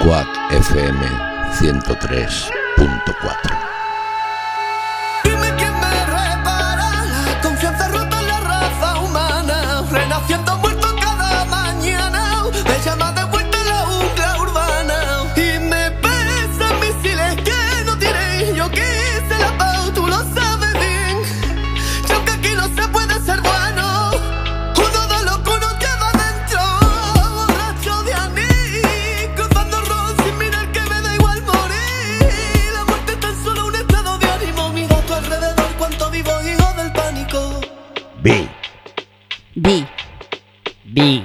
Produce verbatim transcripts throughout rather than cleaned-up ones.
Quack F M ciento tres punto cuatro. Dime quién me repara la confianza rota en la raza humana, renaciendo muerto cada mañana, me llama de vuelta la jungla urbana y me pesan misiles que no tiré. Yo quise la paz, tú lo sabes bien, y aunque aquí no se puede ser bueno, uno de lo que uno lleva dentro, borracho de anís, cruzando ron sin mirar que me da igual morir. La muerte es tan solo un estado de ánimo, mira a tu alrededor cuánto vivo, hijo del pánico. Bi. Bi. Bi.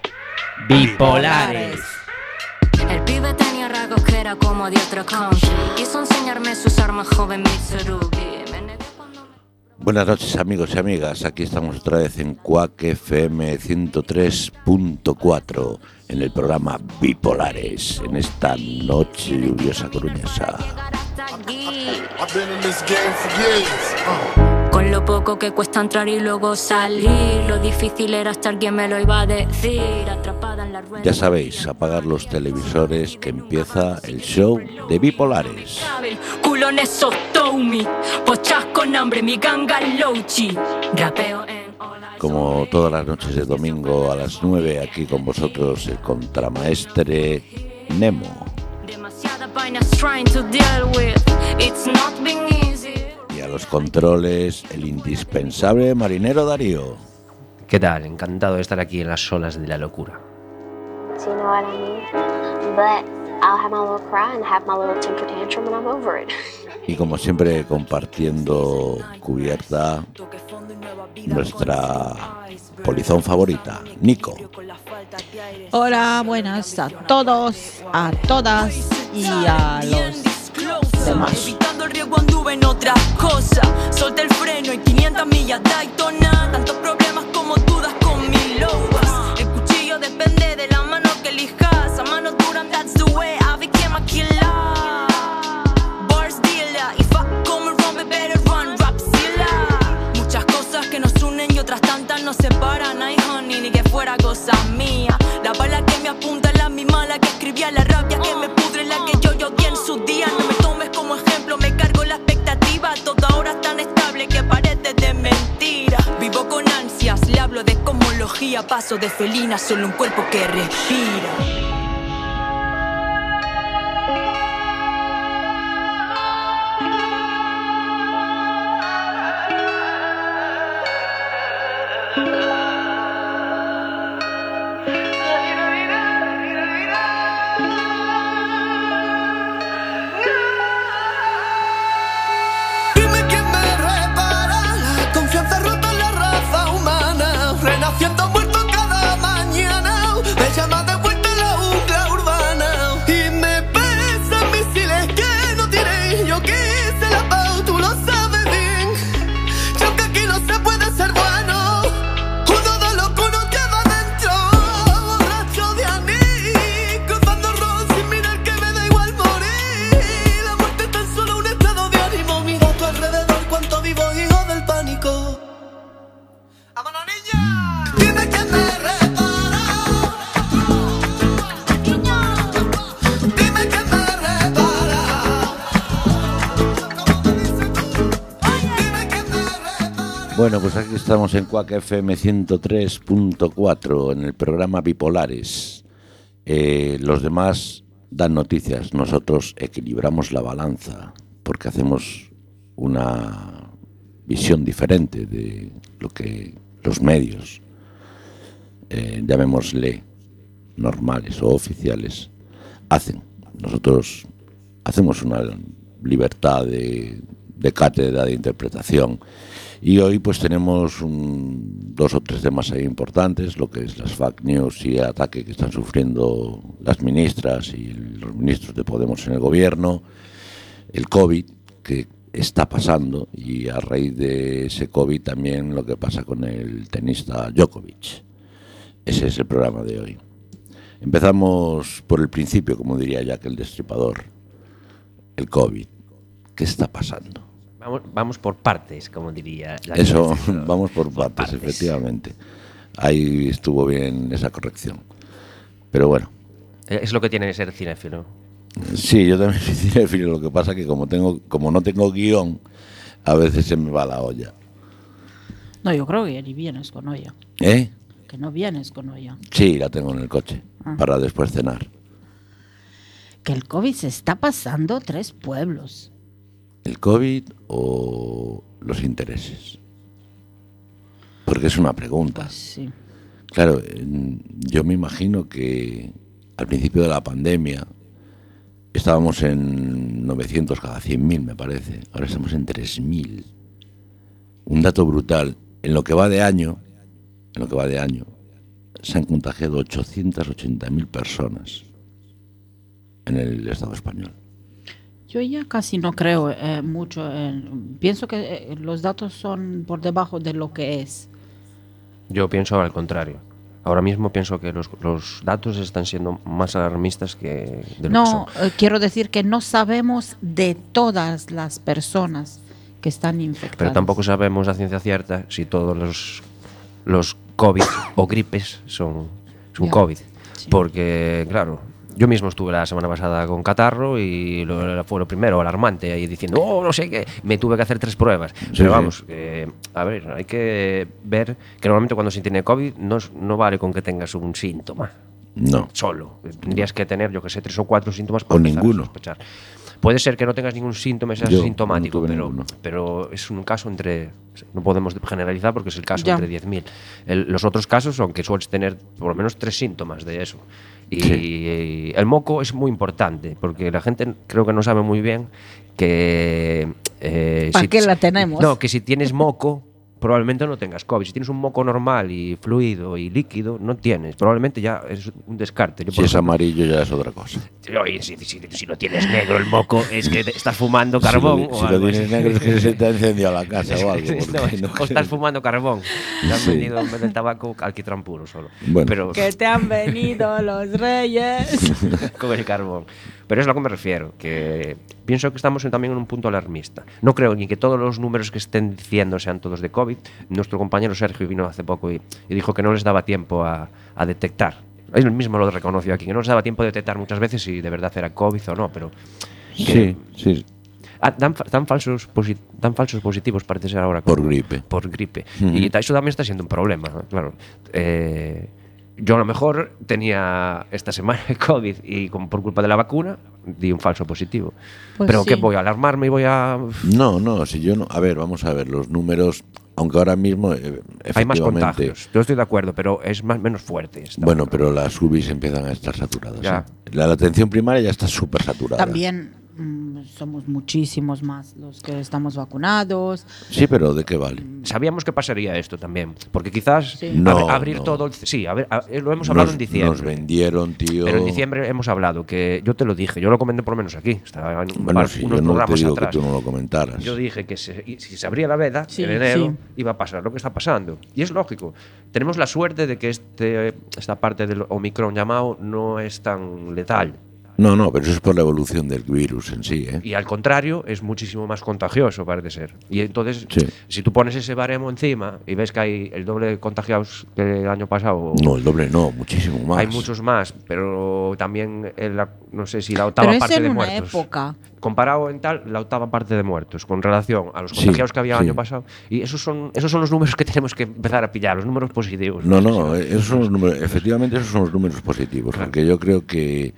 Bipolares. El pibe tenía rasgos que era como de otro country. Quiso enseñarme sus armas, joven Mitsurugi. Me negó cuando me... Buenas noches, amigos y amigas. Aquí estamos otra vez en Quack F M ciento tres punto cuatro en el programa Bipolares, en esta noche lluviosa coruñesa. I've been in this game for years. Uh. Con lo poco que cuesta entrar y luego salir, lo difícil era estar, quien me lo iba a decir, atrapada en la rueda. Ya sabéis, apagar los televisores que empieza el show de Bipolares. Culones sostomi, pochas con hambre, mi ganga louchi. Rapeo en... Como todas las noches de domingo a las nueve, aquí con vosotros el contramaestre Nemo. Demasiadas vainas trying to deal with, it's not been easy. Y a los controles, el indispensable marinero Darío. ¿Qué tal? Encantado de estar aquí en las olas de la locura. Do you know what I mean? But I'll have my little cry and have my little temper tantrum and I'm over it. Y como siempre compartiendo cubierta nuestra polizón favorita, Nico. Hola, buenas a todos, a todas y a los demás. Evitando el riesgo anduve en otra cosa. Solté el freno en quinientas millas Daytona. Tantos problemas como dudas con mi lobas. El cuchillo depende de la mano que elijas. A mano dura, that's the way I became a killer. Bars dealer, if I come around, me better run, Rapzilla. Muchas cosas que nos unen y otras tantas nos separan. Ay, honey, ni que fuera cosa mía. La bala que me apunta es la misma, la que escribía, la rabia que me pudre, la que yo yo odié en sus días. No me tomes como ejemplo, me cargo la expectativa. Toda hora es tan estable que parece de mentira. Vivo con ansias, le hablo de cosmología. Paso de felina, solo un cuerpo que respira. Dime quién me repara la confianza rota en la raza humana, renaciendo muerto cada mañana, me llama de vuelta la jungla urbana y me pesan misiles que no tiré. Yo quise la paz, tú lo sabes bien, y aunque aquí no se puede ser bueno, uno de lo que uno lleva dentro, borracho de anís, cruzando ron sin mirar que me da igual morir. La muerte es tan solo un estado de ánimo, mira a tu alrededor cuánto vivo, hijo del pánico. ¡Vámonos, niña! Dime quién me repara. Dime quién me repara. Dime quién me repara. Bueno, pues aquí estamos en Quack F M ciento tres punto cuatro en el programa Bipolares. Eh, los demás dan noticias, nosotros equilibramos la balanza porque hacemos una visión diferente de lo que los medios, eh, llamémosle normales o oficiales, hacen. Nosotros hacemos una libertad de, de cátedra, de interpretación. Y hoy pues tenemos un, dos o tres temas ahí importantes, lo que es las fake news y el ataque que están sufriendo las ministras y los ministros de Podemos en el gobierno, el COVID que está pasando y a raíz de ese COVID también lo que pasa con el tenista Djokovic. Ese es el programa de hoy. Empezamos por el principio, como diría Jack el Destripador, el COVID. ¿Qué está pasando? Vamos, vamos por partes, como diría. La Eso, canción. vamos por partes, partes, efectivamente. Ahí estuvo bien esa corrección. Pero bueno, Es lo que tiene que ser cinéfilo. Sí, yo también soy cinéfilo, lo que pasa que como tengo, como no tengo guión, a veces se me va la olla. No, yo creo que ni vienes con olla. ¿Eh? Que no vienes con olla. Sí, la tengo en el coche, Ah. para después cenar. Que el COVID se está pasando tres pueblos. ¿El COVID o los intereses? Porque es una pregunta. Pues sí. Claro, en- yo me imagino que al principio de la pandemia estábamos en novecientos cada cien mil, me parece. Ahora estamos en tres mil. Un dato brutal. En lo que va de año, en lo que va de año, se han contagiado ochocientas ochenta mil personas en el Estado español. Yo ya casi no creo eh, mucho en... Pienso que eh, los datos son por debajo de lo que es. Yo pienso al contrario. Ahora mismo pienso que los, los datos están siendo más alarmistas que de lo que No, son. eh, quiero decir que no sabemos de todas las personas que están infectadas. Pero tampoco sabemos a ciencia cierta si todos los, los COVID o gripes son, son Ya. COVID. Sí. Porque, claro, yo mismo estuve la semana pasada con catarro y lo, fue lo primero, alarmante, ahí diciendo, oh, no sé qué, me tuve que hacer tres pruebas. Sí, Pero sí. vamos, eh, a ver, hay que ver que normalmente cuando se tiene COVID no, es- no vale con que tengas un síntoma. No. Solo. Tendrías que tener, yo que sé, tres o cuatro síntomas O para empezar a ninguno. sospechar. Puede ser que no tengas ningún síntoma y seas Yo no sintomático, tuve pero, ninguno. pero es un caso entre... No podemos generalizar porque es el caso Ya. entre diez mil. El- los otros casos son que sueles tener por lo menos tres síntomas de eso. Y Sí. el moco es muy importante porque la gente creo que no sabe muy bien que... eh, ¿Para qué la tenemos? No, que si tienes moco... probablemente no tengas COVID. Si tienes un moco normal y fluido y líquido, no tienes. Probablemente ya es un descarte. Yo, Si por es ejemplo, amarillo ya es otra cosa. Oye, si, si, si no tienes negro el moco, es que te estás fumando carbón. Si lo, o si lo algo tienes así. negro es que se te ha encendido la casa o algo. No, porque no o creo- estás fumando carbón. Te han Sí. vendido en vez del tabaco alquitrán puro solo. Bueno. Pero Que te han venido los reyes. con el carbón. Pero es a lo que me refiero, que pienso que estamos en- también en un punto alarmista. No creo ni que todos los números que estén diciendo sean todos de COVID. Nuestro compañero Sergio vino hace poco y, y dijo que no les daba tiempo a, a detectar. Él mismo lo reconoció aquí, que no les daba tiempo de detectar muchas veces si de verdad era COVID o no, pero... Sí, sí, Ah, dan, fa- dan falsos posi- dan falsos positivos parece ser ahora por con- gripe. por gripe. Ujú. Y ta- eso también está siendo un problema, ¿no? Claro. Eh, yo a lo mejor tenía esta semana el COVID y como por culpa de la vacuna di un falso positivo. Pues Pero sí. que voy a alarmarme y voy a... No, no, si yo no. A ver, vamos a ver, los números, aunque ahora mismo, eh, Hay más efectivamente. contagios. Yo estoy de acuerdo, pero es más menos fuerte. esta Bueno, otra. pero las U B Is empiezan a estar saturadas. Ya. ¿eh? La, la atención primaria ya está súper saturada. También mm, somos muchísimos más los que estamos vacunados. Sí, pero ¿de qué vale? Sabíamos que pasaría esto también, porque quizás Sí. ab- No, abrir no. todo... el- sí, a ver, a- lo hemos hablado Nos, en diciembre. nos vendieron, tío. Pero en diciembre hemos hablado, que yo te lo dije, yo lo comenté por lo menos aquí, estaba en un Bueno, par- si unos yo no te programas digo atrás. que tú no lo comentaras. Yo dije que se- y si se abría la veda Sí, en enero sí. iba a pasar lo que está pasando. Y es lógico. Tenemos la suerte de que este, esta parte del Omicron llamado no es tan letal. No, no, pero eso es por la evolución del virus en sí, ¿eh? Y al contrario, es muchísimo más contagioso, parece ser. Y entonces, Sí. si tú pones ese baremo encima y ves que hay el doble de contagiados que el año pasado, No, el doble no, muchísimo más. hay muchos más, pero también, en la- no sé si la octava Pero es parte en de una muertos. época. Comparado en tal, la octava parte de muertos con relación a los Sí, contagiados que había el sí. año pasado. Y esos son, esos son los números que tenemos que empezar a pillar, los números positivos. No, no, esos son los números, efectivamente esos son los números positivos, Claro. porque yo creo que,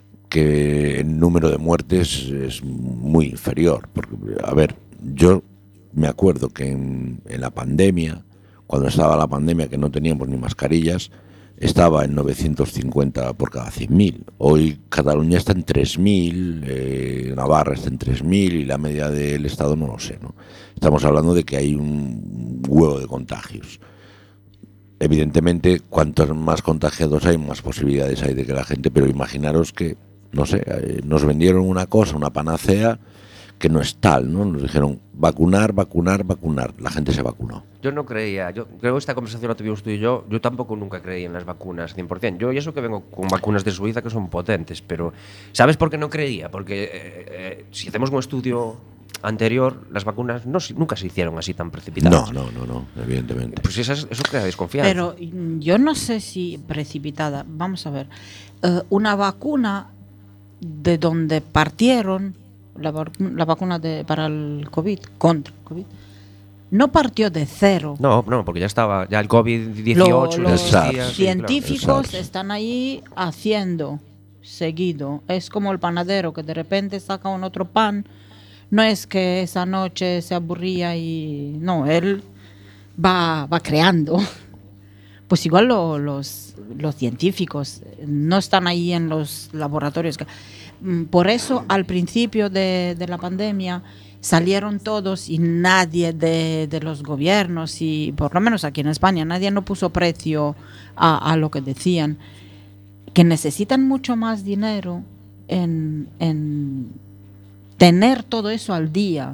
que el número de muertes es muy inferior. Porque, a ver, yo me acuerdo que en, en la pandemia, cuando estaba la pandemia que no teníamos ni mascarillas, estaba en novecientos cincuenta por cada cien mil. Hoy Cataluña está en tres mil, eh, Navarra está en tres mil y la media del Estado no lo sé, ¿no? Estamos hablando de que hay un huevo de contagios. Evidentemente, cuantos más contagiados hay, más posibilidades hay de que la gente, pero imaginaros que, no sé, eh, nos vendieron una cosa, una panacea, que no es tal, ¿no? Nos dijeron vacunar, vacunar, vacunar. La gente se vacunó. Yo no creía, yo creo que esta conversación la tuvimos tú y yo, yo tampoco nunca creí en las vacunas cien por ciento. Yo y eso que vengo con vacunas de Suiza que son potentes, pero ¿sabes por qué no creía? Porque eh, eh, si hacemos un estudio anterior las vacunas no, nunca se hicieron así tan precipitadas. No, no, no, no, evidentemente. Pues eso, eso crea desconfianza. Pero yo no sé si precipitada. Vamos a ver. Uh, una vacuna de donde partieron, la, la vacuna de, para el COVID, contra el COVID, no partió de cero. No, no, porque ya estaba, ya el COVID dieciocho, Lo, los existía, sí, científicos claro. están ahí haciendo seguido. Es como el panadero que de repente saca un otro pan. No es que esa noche se aburría y... No, él va, va creando. Pues igual lo, los, los científicos no están ahí en los laboratorios. Por eso al principio de, de la pandemia salieron todos y nadie de, de los gobiernos, y por lo menos aquí en España, nadie no puso precio a, a lo que decían, que necesitan mucho más dinero en, en tener todo eso al día.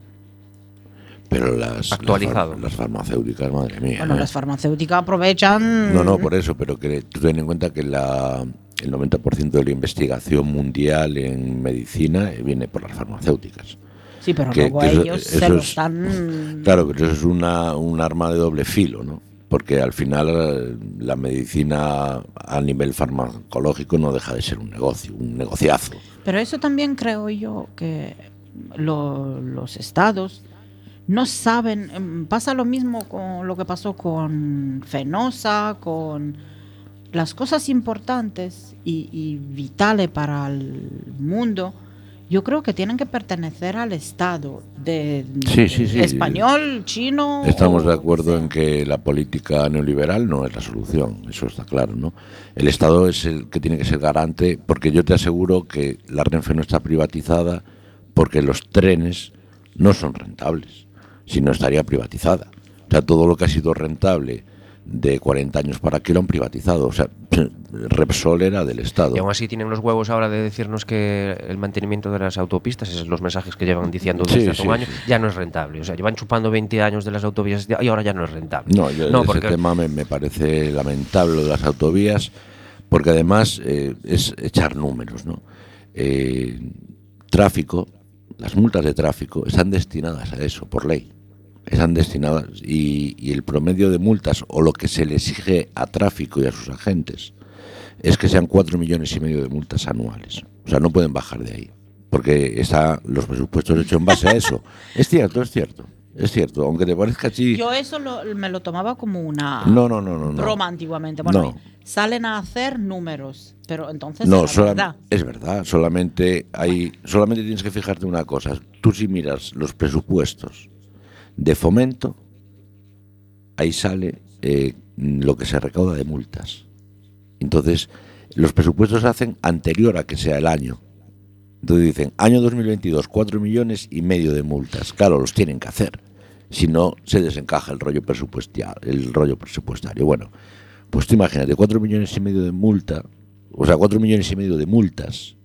Pero las, Actualizado. las, las farmacéuticas, madre mía. Bueno, ¿eh? las farmacéuticas aprovechan... No, no, por eso, pero que tú ten en cuenta que la, el noventa por ciento de la investigación mundial en medicina viene por las farmacéuticas. Sí, pero Que- luego que eso- ellos eso se lo es- están... Claro, pero eso es una, un arma de doble filo, ¿no? Porque al final eh, la medicina a nivel farmacológico no deja de ser un negocio, un negociazo. Pero eso también creo yo que lo- los estados no saben. em, Pasa lo mismo con lo que pasó con Fenosa, con las cosas importantes y, y vitales para el mundo. Yo creo que tienen que pertenecer al Estado de Sí, sí, sí. español, chino. Estamos o de acuerdo sea. en que la política neoliberal no es la solución, eso está claro, ¿no? El Estado es el que tiene que ser garante, porque yo te aseguro que la Renfe no está privatizada porque los trenes no son rentables, si no estaría privatizada. O sea, todo lo que ha sido rentable de cuarenta años para aquí lo han privatizado. O sea, Repsol era del Estado. Y aún así tienen los huevos ahora de decirnos que el mantenimiento de las autopistas, esos son los mensajes que llevan diciendo desde Sí, hace sí, un año, sí. ya no es rentable. O sea, llevan chupando veinte años de las autovías y ahora ya no es rentable. No, yo no ese porque tema me, me parece lamentable, lo de las autovías, porque además eh, es echar números, ¿no? Eh, tráfico, las multas de tráfico están destinadas a eso, por ley. Están destinadas y, y el promedio de multas o lo que se le exige a tráfico y a sus agentes es que sean cuatro millones y medio de multas anuales. O sea, no pueden bajar de ahí, porque están los presupuestos hechos en base a eso. Es cierto, es cierto, es cierto, aunque te parezca así. Yo eso lo- me lo tomaba como una No, no, no, no, no. broma antiguamente. Bueno, No. salen a hacer números, pero entonces No, es sola- verdad. es verdad, solamente hay, solamente tienes que fijarte una cosa. Tú si miras los presupuestos de Fomento, ahí sale eh, lo que se recauda de multas. Entonces, los presupuestos se hacen anterior a que sea el año. Entonces dicen, año dos mil veintidós, cuatro millones y medio de multas. Claro, los tienen que hacer. Si no, se desencaja el rollo presupuestario. El rollo presupuestario. Bueno, pues tú imagínate, cuatro millones y medio de multa, o sea, cuatro millones y medio de multas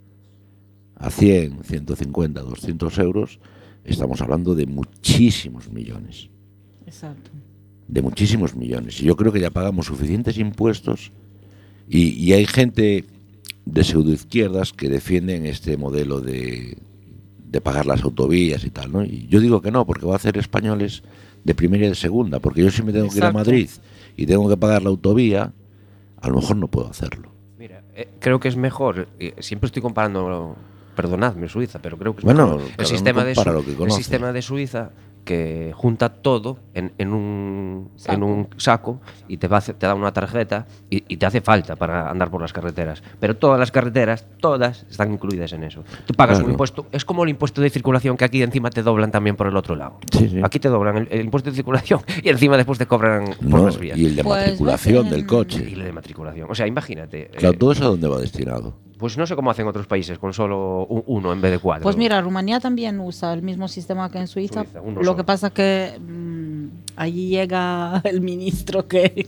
a cien, ciento cincuenta, doscientos euros, estamos hablando de muchísimos millones. Exacto. De muchísimos millones. Y yo creo que ya pagamos suficientes impuestos y, y hay gente de pseudoizquierdas que defienden este modelo de, de pagar las autovías y tal, ¿no? Y yo digo que no, porque va a hacer españoles de primera y de segunda, porque yo si me tengo que ir a Exacto. Madrid y tengo que pagar la autovía, a lo mejor no puedo hacerlo. Mira, eh, creo que es mejor, eh, siempre estoy comparando, perdonadme, Suiza, pero creo que es Bueno, mejor cada el uno sistema, de, compara Su- lo que el conoce. sistema de Suiza que junta todo en, en un, Saco. en un saco y te, va a hacer- te da una tarjeta y, y te hace falta para andar por las carreteras. Pero todas las carreteras, todas están incluidas en eso. Tú pagas Claro. un impuesto, es como el impuesto de circulación que aquí encima te doblan también por el otro lado. Sí, sí. Aquí te doblan el, el impuesto de circulación y encima después te cobran por No, las vías. y el de Pues, matriculación en- del coche. Y el de matriculación. O sea, imagínate. Claro, eh, todo eso a dónde va destinado. Pues no sé cómo hacen otros países con solo u- uno en vez de cuatro. Pues mira, Rumanía también usa el mismo sistema que en Suiza. Suiza, uno Lo solo. que pasa que mm, allí llega el ministro que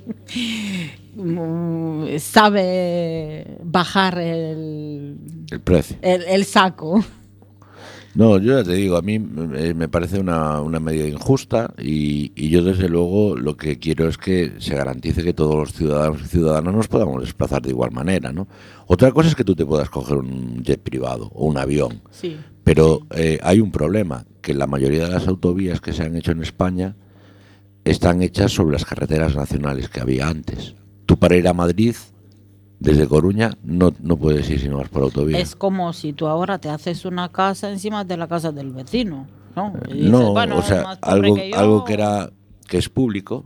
mm, sabe bajar el, El precio. el, el saco. No, yo ya te digo, a mí eh, me parece una, una medida injusta y, y yo desde luego lo que quiero es que se garantice que todos los ciudadanos y ciudadanas nos podamos desplazar de igual manera, ¿no? Otra cosa es que tú te puedas coger un jet privado o un avión, Sí. Pero eh, hay un problema, que la mayoría de las autovías que se han hecho en España están hechas sobre las carreteras nacionales que había antes. Tú para ir a Madrid, desde Coruña, no, no puedes ir si no vas por autovía. Es como si tú ahora te haces una casa encima de la casa del vecino, ¿no? Y dices, No, bueno, o es sea, más pobre algo, que yo. algo que era que es público,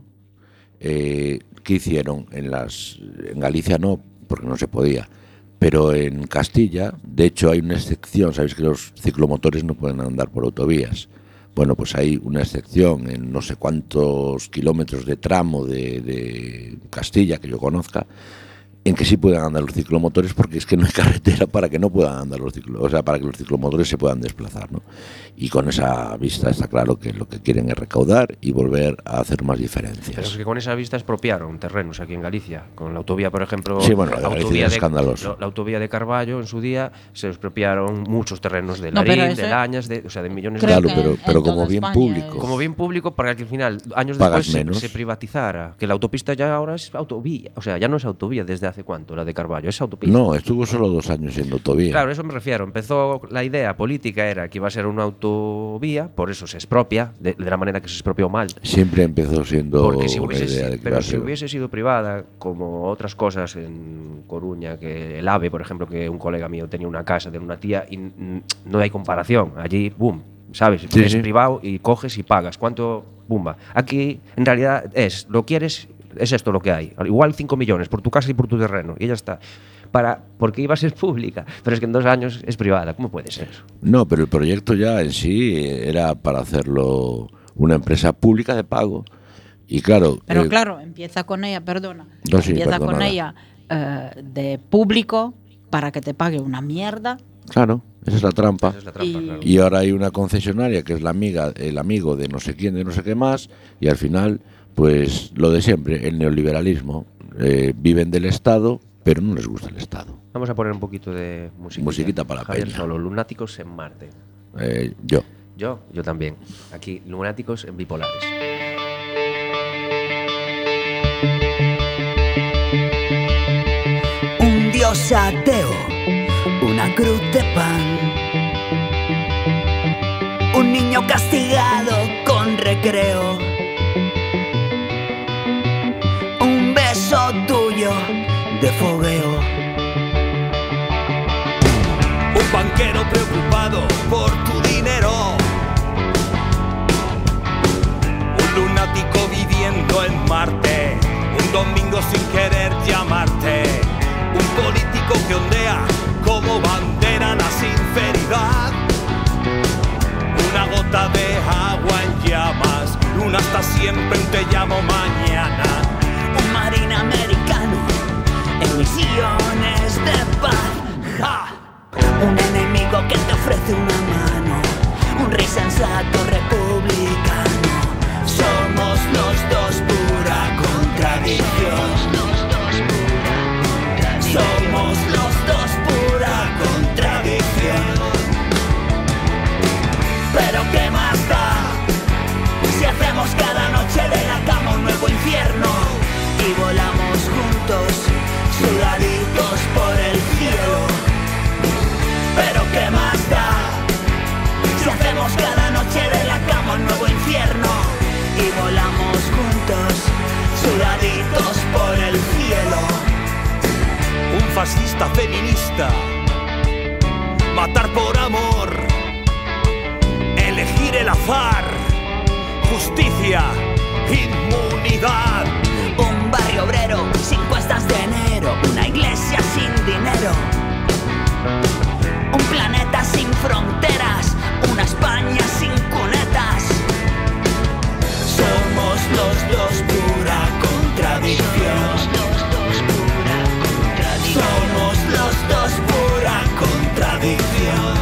eh, que hicieron en las en Galicia no, porque no se podía, pero en Castilla, de hecho hay una excepción, sabéis que los ciclomotores no pueden andar por autovías. Bueno, pues hay una excepción en no sé cuántos kilómetros de tramo de, de Castilla que yo conozca, en que sí puedan andar los ciclomotores, porque es que no hay carretera para que no puedan andar los ciclo, o sea, para que los ciclomotores se puedan desplazar, ¿no? Y con esa vista está claro que lo que quieren es recaudar y volver a hacer más diferencias. Pero es que con esa vista expropiaron terrenos aquí en Galicia. Con la autovía, por ejemplo, Sí, bueno, la de la, Galicia autovía es de, escandaloso. lo- la autovía de Carballo, en su día, se expropiaron muchos terrenos de No, pero Larín, eso- de Lañas, de, o sea, de millones Creo de Claro, que pero, en- pero en como toda bien España público. es- Como bien público, para que al final, años Pagas después, se, menos. se privatizara. Que la autopista ya ahora es autovía. O sea, ya no es autovía desde hace cuánto, la de Carballo, es autopista. No, estuvo solo dos años siendo autovía. Claro, eso me refiero. Empezó la idea política, era que iba a ser una autovía, por eso se expropia, de, de la manera que se expropió mal. Siempre empezó siendo Porque si una hubiese, idea si- de que pero iba a si ser- hubiese sido privada, como otras cosas en Coruña, que el AVE, por ejemplo, que un colega mío tenía una casa de una tía y mm, no hay comparación. Allí, boom, ¿sabes? Sí, es sí. privado y coges y pagas. ¿Cuánto? Bumba. Aquí, en realidad, es, lo quieres, es esto lo que hay. Igual cinco millones por tu casa y por tu terreno. Y ya está. Para, porque iba a ser pública, pero es que en dos años es privada. ¿Cómo puede ser? No, pero el proyecto ya en sí era para hacerlo una empresa pública de pago. Y claro, Pero eh, claro, empieza con ella, perdona, No, sí, empieza con perdonada. ella eh, de público para que te pague una mierda. claro, esa es la trampa. Esa es la trampa, Y- claro. Y ahora hay una concesionaria que es la amiga, el amigo de no sé quién, de no sé qué más, y al final, pues lo de siempre, el neoliberalismo. Eh, viven del Estado, pero no les gusta el Estado. Vamos a poner un poquito de musiquita. Musiquita para la Javier peña. Solo, Lunáticos en Marte. Eh, yo. Yo, yo también. Aquí, Lunáticos en Bipolares. Un dios ateo, una cruz de pan, un niño castigado con recreo, un beso tuyo de fogueo. Un banquero preocupado por tu dinero. Un lunático viviendo en Marte. Un domingo sin querer llamarte. Un político que ondea como bandera la sinceridad. Una gota de agua en llamas. Luna hasta siempre, un te llamo mañana. Un marín americano en misiones de paz. ¡Ja! Un enemigo que te ofrece una mano, un rey sensato republicano. Somos los dos pura contradicción. Somos los dos pura contradicción. Pero qué más da si hacemos cada noche de la cama un nuevo infierno y volamos juntos, sudaditos por el cielo. Pero qué más da si hacemos cada noche de la cama un nuevo infierno y volamos juntos, sudaditos por el cielo. Un fascista feminista. Matar por amor. Elegir el azar. Justicia. Inmunidad. Un barrio obrero sin cuestas de enero, una iglesia sin dinero, un planeta sin fronteras, una España sin cunetas. Somos los dos pura contradicción. Somos los dos pura contradicción.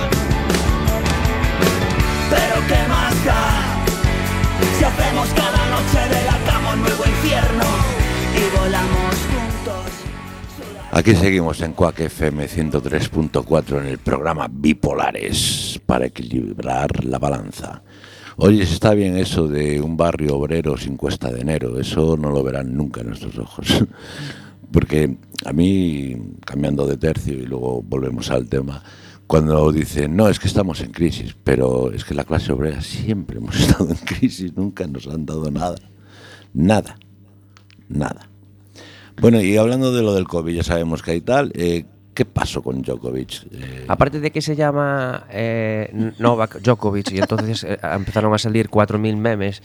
Pero qué más da si hacemos cada noche de la cama un nuevo infierno y volamos juntos. Aquí seguimos en Quack F M ciento tres punto cuatro en el programa Bipolares para equilibrar la balanza. Oye, está bien eso de un barrio obrero sin cuesta de enero, eso no lo verán nunca en nuestros ojos. Porque a mí, cambiando de tercio y luego volvemos al tema, cuando dicen, no, es que estamos en crisis, pero es que la clase obrera siempre hemos estado en crisis, nunca nos han dado nada, nada, nada. Bueno, y hablando de lo del COVID, ya sabemos que hay tal, eh, ¿qué pasó con Djokovic? Eh... Aparte de que se llama eh, Novak Djokovic y entonces eh, empezaron a salir cuatro mil memes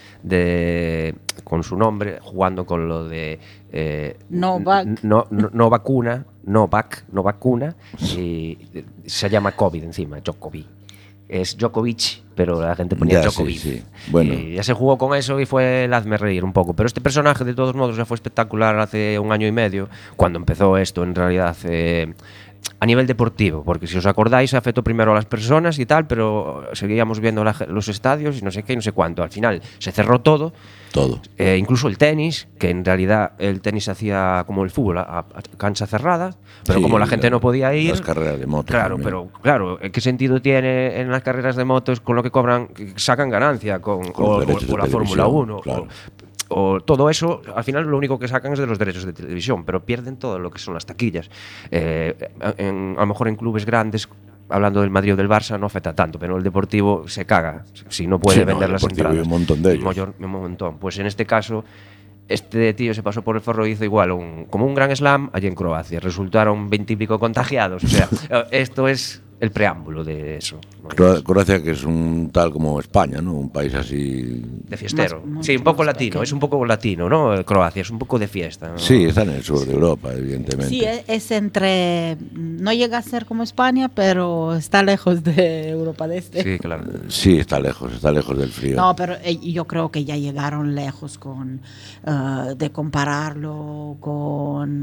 de con su nombre jugando con lo de eh, Novak. No, no, no vacuna, Novak, no vacuna y se llama COVID encima, Djokovic. Es Djokovic, pero la gente ponía ya, Djokovic. Sí, sí. Bueno. Y ya se jugó con eso y fue el hazme reír un poco. Pero este personaje, de todos modos, ya fue espectacular hace un año y medio, cuando empezó esto, en realidad, eh, a nivel deportivo. Porque si os acordáis, afectó primero a las personas y tal, pero seguíamos viendo la, los estadios y no sé qué y no sé cuánto. Al final se cerró todo. Todo. Eh, incluso el tenis, que en realidad el tenis hacía como el fútbol, a, a cancha cerrada, pero Sí, como la gente la, no podía ir. Las carreras de moto. Claro, también. pero claro, ¿qué sentido tiene en las carreras de motos con lo que cobran, que sacan ganancia con, Con o, los derechos o- o de la Fórmula televisión, uno? claro. O, o todo eso, al final lo único que sacan es de los derechos de televisión, pero pierden todo lo que son las taquillas. Eh, en- a lo mejor en clubes grandes, hablando del Madrid o del Barça, no afecta tanto, pero el Deportivo se caga si no puede Sí, no, vender el las Deportivo entradas. y un montón de ellos. Mayor- un montón. Pues en este caso, este tío se pasó por el forro y hizo igual, un, como un gran slam allí en Croacia. Resultaron veintipico contagiados. O sea, esto es el preámbulo de eso. Cro- Croacia, que es un tal como España, ¿no? Un país así... De fiestero. Más- Sí, un poco más latino. pequeño. Es un poco latino, ¿no? Croacia es un poco de fiesta, ¿no? Sí, está en el sur de Europa, evidentemente. Sí, es, es entre. No llega a ser como España, pero está lejos de Europa de Este. Sí, claro. Sí, está lejos, está lejos del frío. No, pero eh, yo creo que ya llegaron lejos con eh, de compararlo con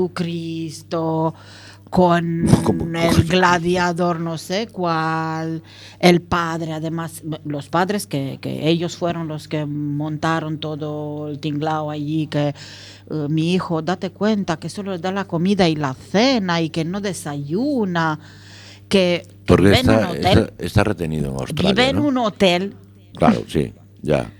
Jesucristo, con ¿Cómo? el gladiador, no sé cuál, el padre, además, los padres que, que ellos fueron los que montaron todo el tinglao allí, que eh, mi hijo, date cuenta que solo les da la comida y la cena y que no desayuna, que, que Porque vive en un está, hotel, está, está retenido en Australia, vive en ¿no? un hotel Claro, sí, ya.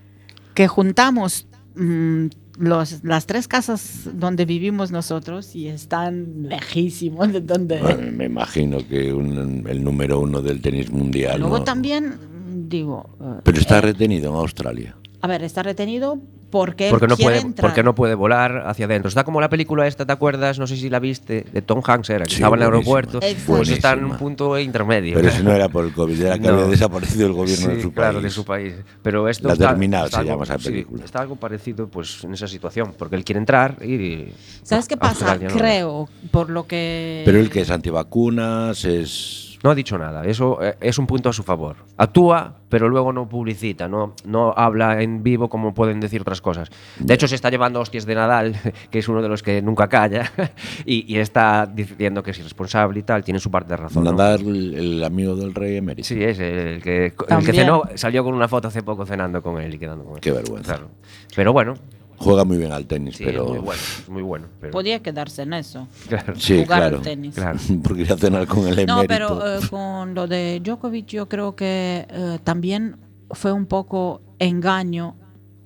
que juntamos mm, los, las tres casas donde vivimos nosotros y están lejísimos de donde... Bueno, me imagino que un- el número uno del tenis mundial. Luego ¿no? también, mm, digo... eh, Pero está eh, retenido en Australia. a ver, está retenido porque, Porque él no, quiere puede, entrar. porque no puede volar hacia adentro. Está como la película esta, ¿te acuerdas? No sé si la viste, de Tom Hanks, era, que Sí, estaba en el buenísima. aeropuerto. Exacto. Pues está en un Buenísima. punto intermedio. Pero si no era por el COVID, era que No. había desaparecido el gobierno Sí, de su claro, país. de su país. Pero esto La está- Terminal está se algo- llama esa sí, película. está algo parecido pues en esa situación, porque él quiere entrar y... ¿Sabes qué pasa? Australia no. Creo, por lo que... Pero el que es antivacunas, es... No ha dicho nada, eso eh, es un punto a su favor. Actúa, pero luego no publicita, no, no habla en vivo como pueden decir otras cosas. De hecho, se está llevando hostias de Nadal, que es uno de los que nunca calla, y, y está diciendo que es irresponsable y tal, tiene su parte de razón. ¿no? Nadal, el, el amigo del rey emérito. Sí, es el que, el que También. cenó, salió con una foto hace poco cenando con él y quedando con él. Qué vergüenza. Claro. Pero bueno, Juega muy bien al tenis, sí, pero... es muy bueno, es muy bueno. Pero, Podía quedarse en eso. claro. Sí, jugar claro. al tenis. Claro. Porque ir a cenar con el emérito. No, pero eh, con lo de Djokovic yo creo que eh, también fue un poco engaño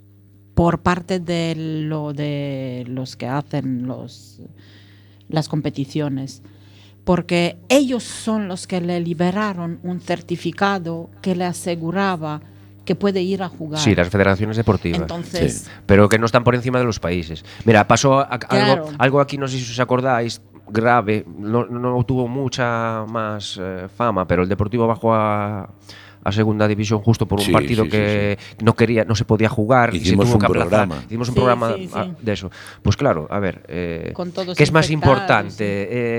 por parte de lo de los que hacen los las competiciones, porque ellos son los que le liberaron un certificado que le aseguraba que puede ir a jugar. Sí, las federaciones deportivas. Entonces, Sí. Pero que no están por encima de los países. Mira, pasó a- a- Claro. algo, algo aquí, no sé si os acordáis, grave, no, no tuvo mucha más eh, fama, pero el Deportivo bajó a, a segunda división justo por un Sí, partido sí, que no quería, no se podía jugar y se Hicimos tuvo un que aplazar. programa. Hicimos un Sí, programa sí, sí. ah, de eso. Pues claro, a ver, eh, Con todos ¿qué es más infectados, importante? sí.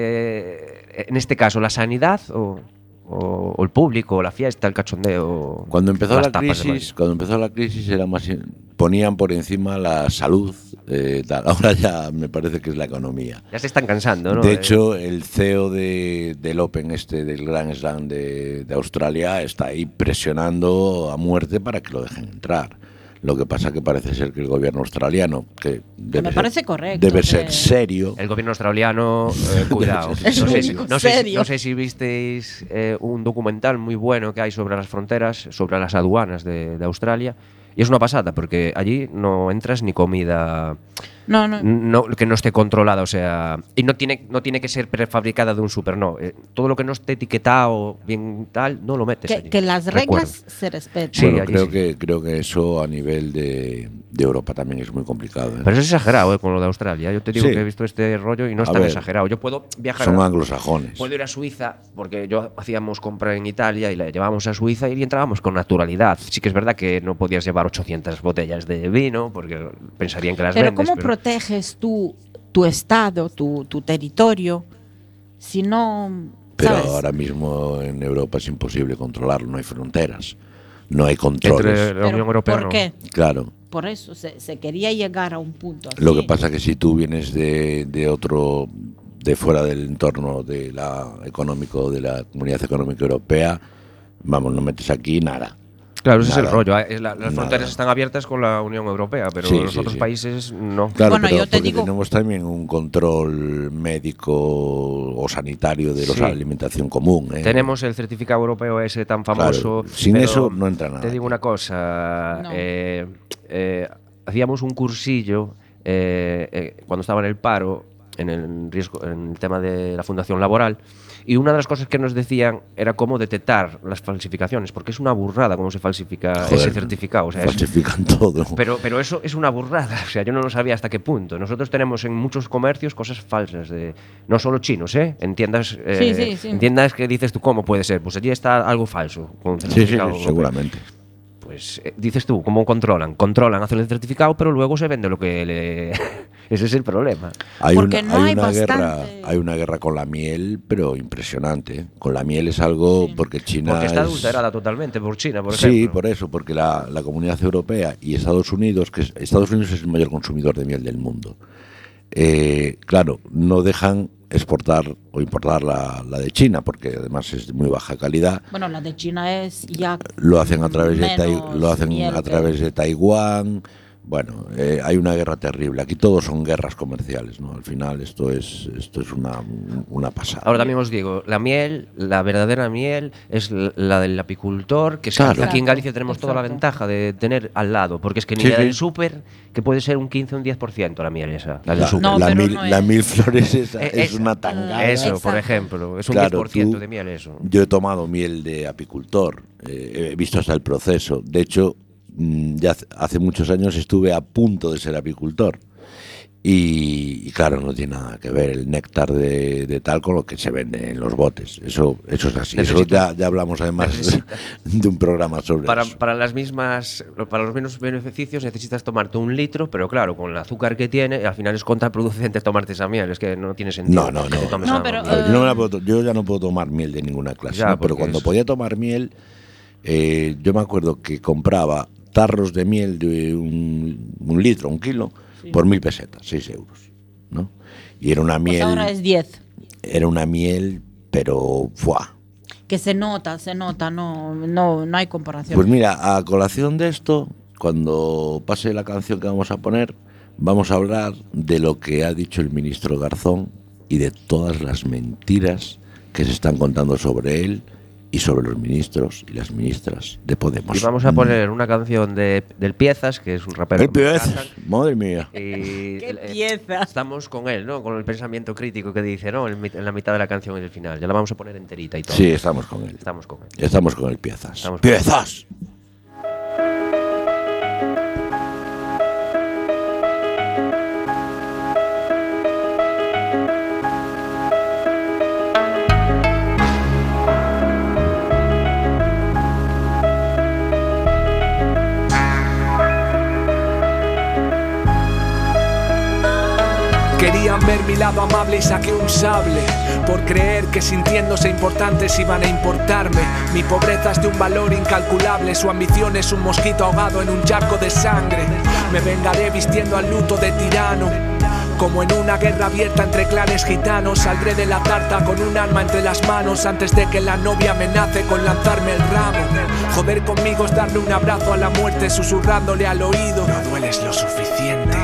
Eh, en este caso, ¿la sanidad o, o- o el público, o la fiesta, el cachondeo? Cuando empezó las la tapas de crisis, Madrid? cuando empezó la crisis era más ponían por encima la salud, eh, tal. Ahora ya me parece que es la economía. Ya se están cansando, ¿no? De Eh, hecho, el C E O de, del Open este, del Grand Slam de, de Australia, está ahí presionando a muerte para que lo dejen entrar. Lo que pasa que parece ser que el gobierno australiano, que debe me ser- parece correcto debe que- ser serio. El gobierno australiano, eh, cuidado. Es no, sé, el si- único no sé si- serio. no sé si visteis eh, un documental muy bueno que hay sobre las fronteras, sobre las aduanas de, de Australia. Y es una pasada, porque allí no entras ni comida No, no. no, que no esté controlada, o sea, y no tiene, no tiene que ser prefabricada de un súper, no. Eh, todo lo que no esté etiquetado bien tal, no lo metes Que, allí. que las reglas Recuerdo. se respeten. Sí, bueno, allí creo sí. que creo que eso a nivel de, de Europa también es muy complicado. ¿eh? Pero eso es exagerado, eh, con lo de Australia. Yo te digo Sí. que he visto este rollo y no es A tan ver, exagerado. Yo puedo viajar. Son a- anglosajones. Puedo ir a Suiza, porque yo hacíamos compra en Italia y la llevábamos a Suiza y entrábamos con naturalidad. Sí que es verdad que no podías llevar ochocientas botellas de vino, porque pensarían que las Pero vendes. ¿cómo pero- proteges tú tu estado, tu, tu territorio, si no... Pero ¿sabes? ahora mismo en Europa es imposible controlarlo, no hay fronteras, no hay controles. Entre la Unión Pero, Europea, ¿por no. qué? Claro. Por eso se, se quería llegar a un punto así. Lo que pasa es que si tú vienes de, de otro, de fuera del entorno de la económico de la Comunidad Económica Europea, vamos, no metes aquí nada. Claro, ese es el Nada. rollo. eh, es la- las Nada. fronteras están abiertas con la Unión Europea, pero Sí, los sí, otros sí. países no. Claro, Bueno, pero yo te porque digo- tenemos también un control médico o sanitario de los Sí. alimentación común. ¿eh? Tenemos el certificado europeo ese tan famoso. Claro, sin pero eso no entra nada Te digo aquí. una cosa. No. eh, eh, hacíamos un cursillo eh, eh, cuando estaba en el paro, en el riesgo, en el tema de la fundación laboral, y una de las cosas que nos decían era cómo detectar las falsificaciones, porque es una burrada cómo se falsifica Joder, ese certificado. O sea, es- falsifican todo. Pero, pero eso es una burrada, o sea, yo no lo sabía hasta qué punto. Nosotros tenemos en muchos comercios cosas falsas, de no solo chinos, ¿eh? En tiendas, eh, Sí, sí, sí. en tiendas que dices tú, ¿cómo puede ser? Pues allí está algo falso. Con Sí, sí, certificado sí, europeo. seguramente. Pues eh, dices tú, ¿cómo controlan? Controlan, hacen el certificado, pero luego se vende lo que le... Ese es el problema. Hay Porque una, no hay hay una guerra, bastante- hay una guerra con la miel, pero impresionante. ¿eh? Con la miel es algo porque China Porque está es- adulterada totalmente por China, por Sí, ejemplo. por eso, porque la, la Comunidad Europea y Estados Unidos, que es- Estados Unidos es el mayor consumidor de miel del mundo, eh, claro, no dejan exportar o importar la, la de China, porque además es de muy baja calidad. Bueno, la de China es ya... Lo hacen a través de Tai- menos lo hacen miel a que- través de Taiwán. Bueno, eh, hay una guerra terrible. Aquí todos son guerras comerciales, ¿no? Al final esto es esto es una, una pasada. Ahora también os digo, la miel, la verdadera miel, es l- la del apicultor, que es que Claro. aquí en Exacto, Galicia tenemos toda la exacto. ventaja de tener al lado, porque es que ni Sí, la sí. del súper, que puede ser un quince o un diez por ciento la miel esa, la del La, súper. No, la pero mil, no la es. mil flores esa Eh, es esa. una tangada. Eso, por Exacto. ejemplo, es un Claro, diez por ciento tú- de miel eso. Yo he tomado miel de apicultor, eh, he visto hasta el proceso. De hecho, mm, ya hace- hace muchos años estuve a punto de ser apicultor. Y, y claro, no tiene nada que ver el néctar de, de tal con lo que se vende en los botes. Eso, eso es así. Eso Necesita- ya, ya hablamos además necesita. de un programa sobre Para, eso. para las mismas, para los mismos beneficios necesitas tomarte un litro, pero claro, con el azúcar que tiene, al final es contraproducente tomarte esa miel, es que no tiene sentido. No, no, que te no. tomes No, algo. pero, A ver, yo, no me la puedo to- yo ya no puedo tomar miel de ninguna clase, Ya, ¿no? Pero porque cuando es- podía tomar miel, eh, yo me acuerdo que compraba tarros de miel de un, un litro, un kilo, por mil pesetas, seis euros, ¿no? Y era una Pues miel, ahora es diez. era una miel, pero ¡fua! Que se nota, se nota, no, no, no hay comparación. Pues mira, a colación de esto, cuando pase la canción que vamos a poner, vamos a hablar de lo que ha dicho el ministro Garzón y de todas las mentiras que se están contando sobre él y sobre los ministros y las ministras de Podemos. Y vamos a poner una canción de, del Piezas, que es un rapero. El que me Piezas, encanta. madre mía. Y ¡Qué eh, pieza! Estamos con él, ¿no? Con el pensamiento crítico que dice, ¿no? En, mit- en la mitad de la canción y el final. Ya la vamos a poner enterita y todo. Sí, estamos con él. Estamos con él. Estamos con el Piezas. Estamos con- ¡Piezas! Querían ver mi lado amable y saqué un sable por creer que sintiéndose importantes iban a importarme. Mi pobreza es de un valor incalculable, su ambición es un mosquito ahogado en un charco de sangre. Me vengaré vistiendo al luto de tirano. Como en una guerra abierta entre clanes gitanos, saldré de la tarta con un arma entre las manos antes de que la novia amenace con lanzarme el ramo. Joder conmigo es darle un abrazo a la muerte susurrándole al oído: no dueles lo suficiente. Y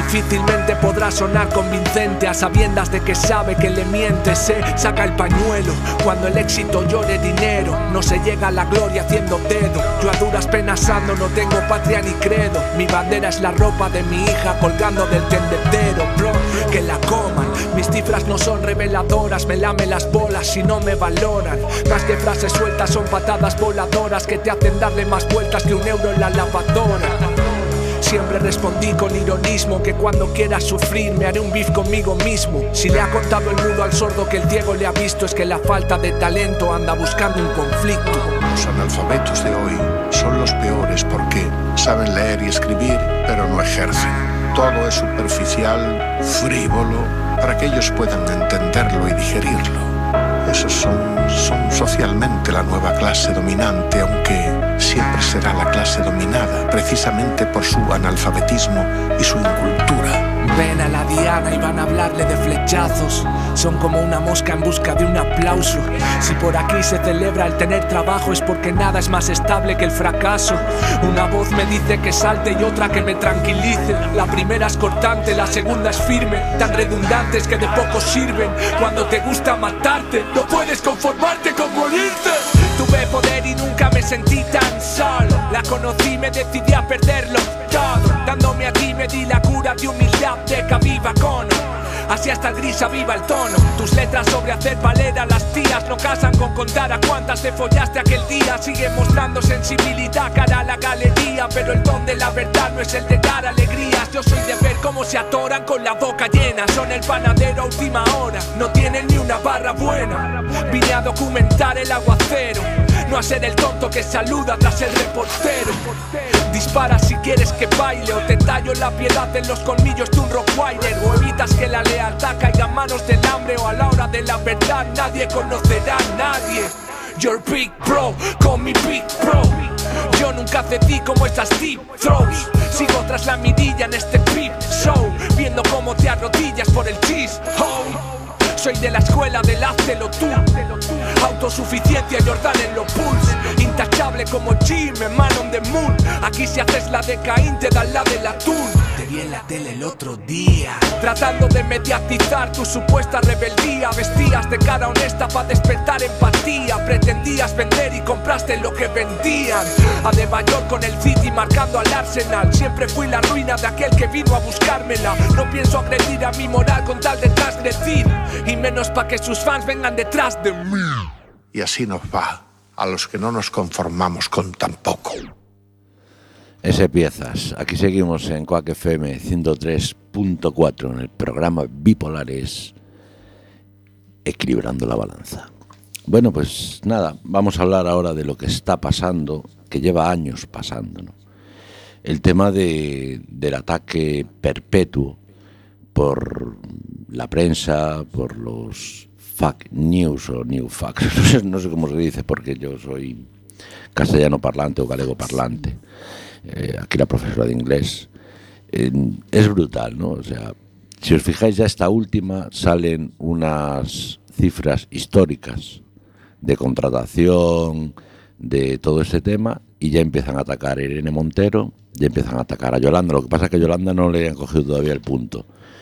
Difícilmente podrá sonar convincente a sabiendas de que sabe que le miente. Se saca el pañuelo cuando el éxito llore dinero. No se llega a la gloria haciendo dedo. Yo a duras penas ando, no tengo patria ni credo. Mi bandera es la ropa de mi hija colgando del tendedero, bro. Que la coman, mis cifras no son reveladoras. Me lame las bolas si no me valoran. Más que frases sueltas son patadas voladoras que te hacen darle más vueltas que un euro en la lavadora. Siempre respondí con ironismo que cuando quiera sufrir me haré un beef conmigo mismo. Si le ha contado el mudo al sordo que el ciego le ha visto, es que la falta de talento anda buscando un conflicto. Los analfabetos de hoy son los peores porque saben leer y escribir, pero no ejercen. Todo es superficial, frívolo, para que ellos puedan entenderlo y digerirlo. Esos son, son socialmente la nueva clase dominante, aunque siempre será la clase dominada, precisamente por su analfabetismo y su incultura. Ven a la diana y van a hablarle de flechazos. Son como una mosca en busca de un aplauso. Si por aquí se celebra el tener trabajo es porque nada es más estable que el fracaso. Una voz me dice que salte y otra que me tranquilice. La primera es cortante, la segunda es firme. Tan redundantes que de poco sirven. Cuando te gusta matarte, no puedes conformarte con morirte. Tuve poder y nunca me sentí tan solo. La conocí, me decidí a perderlo todo. Dándome a ti me di la cura de humildad de Caviva Cono. Así hasta el gris aviva el tono. Tus letras sobre hacer valer a las tías no casan con contar a cuántas te follaste aquel día. Sigue mostrando sensibilidad cara a la galería, pero el don de la verdad no es el de dar alegrías. Yo soy de ver cómo se atoran con la boca llena. Son el panadero a última hora, no tienen ni una barra buena. Vine a documentar el aguacero, no a ser el tonto que saluda tras el reportero. Dispara si quieres que baile, o te tallo la piedad en los colmillos de un rottweiler. O evitas que la lealtad caiga a manos del hambre, o a la hora de la verdad nadie conocerá a nadie. You're big bro, call me big bro. Yo nunca cedí como estas deep throws. Sigo tras la mirilla en este peep show, viendo cómo te arrodillas por el cheese oh. Soy de la escuela del háztelo tú. Autosuficiencia Jordan en los pools. Intachable como Jim en Man on the Moon. Aquí si haces la de Caín te dan la del atún. Te vi en la tele el otro día, tratando de mediatizar tu supuesta rebeldía. Vestías de cara honesta para despertar empatía. Pretendías vender y compraste lo que vendían. A Nueva York con el City marcando al Arsenal. Siempre fui la ruina de aquel que vino a buscármela. No pienso agredir a mi moral con tal de transgredir, y menos pa' que sus fans vengan detrás de mí. Y así nos va a los que no nos conformamos con tan poco. Ese piezas. Aquí seguimos en Quack F M ciento tres punto cuatro en el programa Bipolares, equilibrando la balanza. Bueno, pues nada, vamos a hablar ahora de lo que está pasando, que lleva años pasando, ¿no? El tema de, del ataque perpetuo por la prensa, por los fake news o new facts, no sé cómo se dice porque yo soy castellano parlante o galego parlante. Eh, aquí la profesora de inglés. Eh, es brutal, ¿no? O sea, si os fijáis, ya esta última salen unas cifras históricas de contratación, de todo este tema, y ya empiezan a atacar a Irene Montero, ya empiezan a atacar a Yolanda. Lo que pasa es que a Yolanda no le han cogido todavía el punto.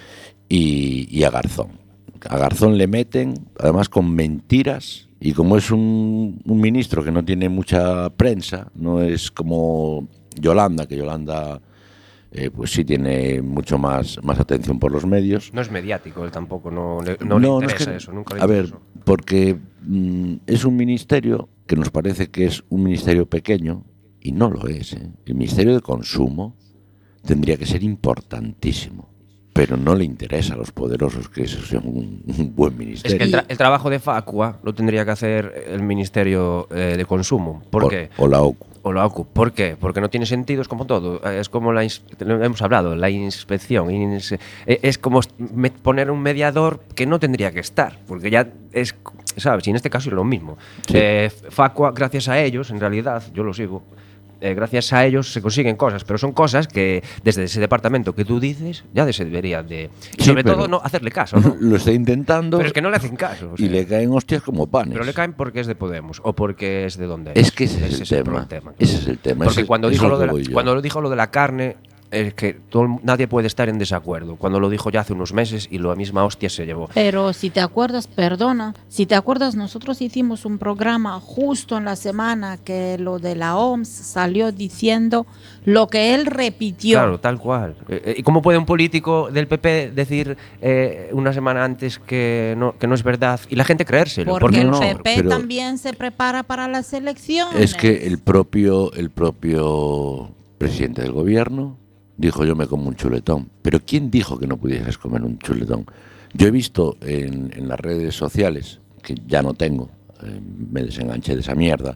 Y, y a Garzón. A Garzón le meten, además con mentiras, y como es un, un ministro que no tiene mucha prensa, no es como Yolanda, que Yolanda eh, pues sí tiene mucho más, más atención por los medios. No es mediático, él tampoco, no, le, no, no le interesa no es que, eso, nunca le A ver, porque mm, es un ministerio que nos parece que es un ministerio pequeño, y no lo es, ¿eh? El Ministerio de Consumo tendría que ser importantísimo, pero no le interesa a los poderosos que eso sea un, un buen ministerio. Es que el, tra el trabajo de Facua lo tendría que hacer el Ministerio eh, de Consumo. ¿Por o, qué? O la O C U. O la O C U. ¿Por qué? Porque no tiene sentido, es como todo. Es como la lo hemos hablado, la inspección. Ins es como poner un mediador que no tendría que estar, porque ya es, ¿sabes? Y en este caso es lo mismo. Sí. Eh, Facua, gracias a ellos, en realidad, yo lo sigo. Eh, gracias a ellos se consiguen cosas, pero son cosas que desde ese departamento que tú dices ya se debería de... Y sobre sí, todo no hacerle caso, ¿no? Lo está intentando. Pero es que no le hacen caso. O sea, y le caen hostias como panes. Pero le caen porque es de Podemos o porque es de donde es. Es que ese es, es el tema. tema. Ese es el tema. Porque ese, cuando, dijo lo de la, cuando dijo lo de la carne, es que todo, nadie puede estar en desacuerdo. Cuando lo dijo ya hace unos meses y la misma hostia se llevó. Pero si te acuerdas, perdona, si te acuerdas, nosotros hicimos un programa justo en la semana que lo de la O M S salió diciendo lo que él repitió. Claro, tal cual. ¿Y cómo puede un político del P P decir eh, una semana antes que no, que no es verdad y la gente creérselo? Porque, Porque el no, P P pero también se prepara para las elecciones. Es que el propio, el propio presidente del gobierno dijo yo me como un chuletón. Pero ¿quién dijo que no pudieses comer un chuletón? Yo he visto en, en las redes sociales, que ya no tengo, eh, me desenganché de esa mierda,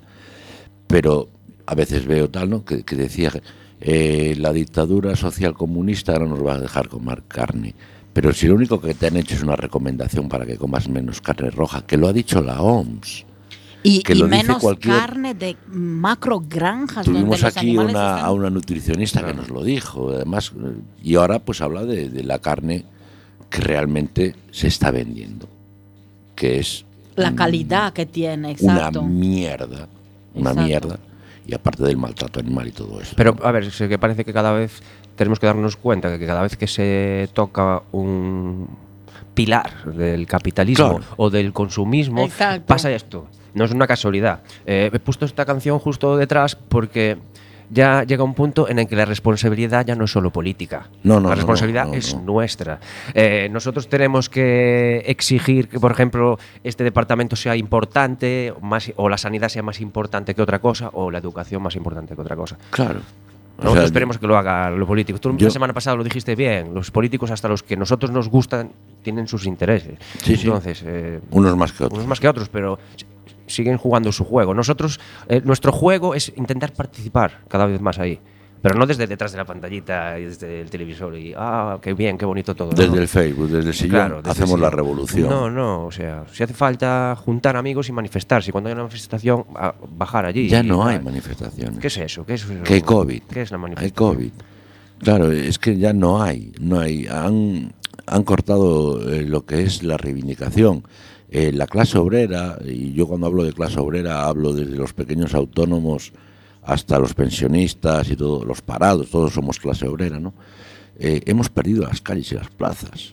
pero a veces veo tal, ¿no? Que, que decía eh, la dictadura social comunista no nos va a dejar comer carne. Pero si lo único que te han hecho es una recomendación para que comas menos carne roja, que lo ha dicho la O M S. Y, que y lo menos dice cualquier... carne de macro granjas. Tuvimos donde los aquí animales una, están... a una nutricionista que nos lo dijo, además, y ahora pues habla de, de la carne que realmente se está vendiendo, que es la calidad que tiene, exacto. Una mierda, una Exacto. mierda, y aparte del maltrato animal y todo eso. Pero, a ver, es que parece que cada vez tenemos que darnos cuenta que cada vez que se toca un pilar del capitalismo Claro. o del consumismo, Exacto. pasa esto. No es una casualidad. Eh, he puesto esta canción justo detrás porque ya llega un punto en el que la responsabilidad ya no es solo política. No, no, la no, responsabilidad no, no, es no. nuestra. Eh, nosotros tenemos que exigir que, por ejemplo, este departamento sea importante, más, o la sanidad sea más importante que otra cosa, o la educación más importante que otra cosa. Claro. O Nosotros sea, esperemos que lo hagan los políticos. Tú yo- la semana pasada lo dijiste bien. Los políticos, hasta los que nosotros nos gustan, tienen sus intereses. Sí, sí. Entonces, eh, Unos más que otros. unos más que otros, pero siguen jugando su juego. Nosotros, eh, nuestro juego es intentar participar cada vez más ahí. Pero no desde detrás de la pantallita y desde el televisor y, ah, qué bien, qué bonito todo. Desde ¿no? el Facebook, desde el sillón, Claro, desde hacemos el la sillón. revolución. No, no, o sea, si hace falta juntar amigos y manifestarse. Y cuando hay una manifestación, a bajar allí. Ya y no hay tal. manifestaciones. ¿Qué es eso? ¿Qué es eso? Que hay COVID. ¿Qué es la Hay manifestación? COVID. Claro, es que ya no hay, no hay. Han, han cortado eh, lo que es la reivindicación. Eh, la clase obrera, y yo cuando hablo de clase obrera hablo desde los pequeños autónomos hasta los pensionistas y todos los parados, todos somos clase obrera, ¿no? Eh, hemos perdido las calles y las plazas.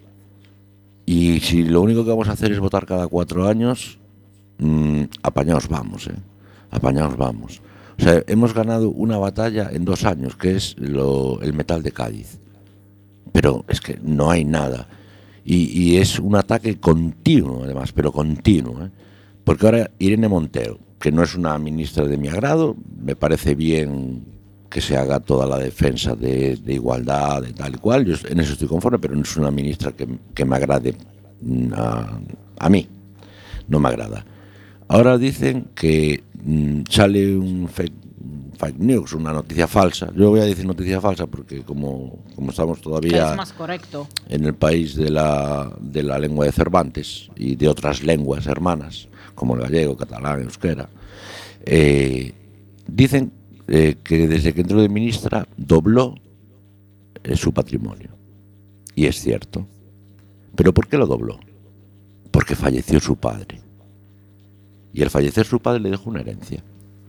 Y si lo único que vamos a hacer es votar cada cuatro años, mmm, apañaos vamos, ¿eh? Apañaos vamos. O sea, hemos ganado una batalla en dos años, que es lo, el metal de Cádiz. Pero es que no hay nada. Y, y es un ataque continuo, además, pero continuo, ¿eh? Porque ahora Irene Montero, que no es una ministra de mi agrado, me parece bien que se haga toda la defensa de, de igualdad, de tal y cual, yo en eso estoy conforme, pero no es una ministra que, que me agrade a, a mí, no me agrada. Ahora dicen que mmm, sale un fake, fake news, una noticia falsa. Yo voy a decir noticia falsa porque como, como estamos Que todavía es más correcto. en el país de la, de la lengua de Cervantes y de otras lenguas hermanas, como el gallego, catalán, euskera, eh, dicen eh, que desde que entró de ministra dobló eh, su patrimonio. Y es cierto. ¿Pero por qué lo dobló? Porque falleció su padre. Y al fallecer su padre le dejó una herencia.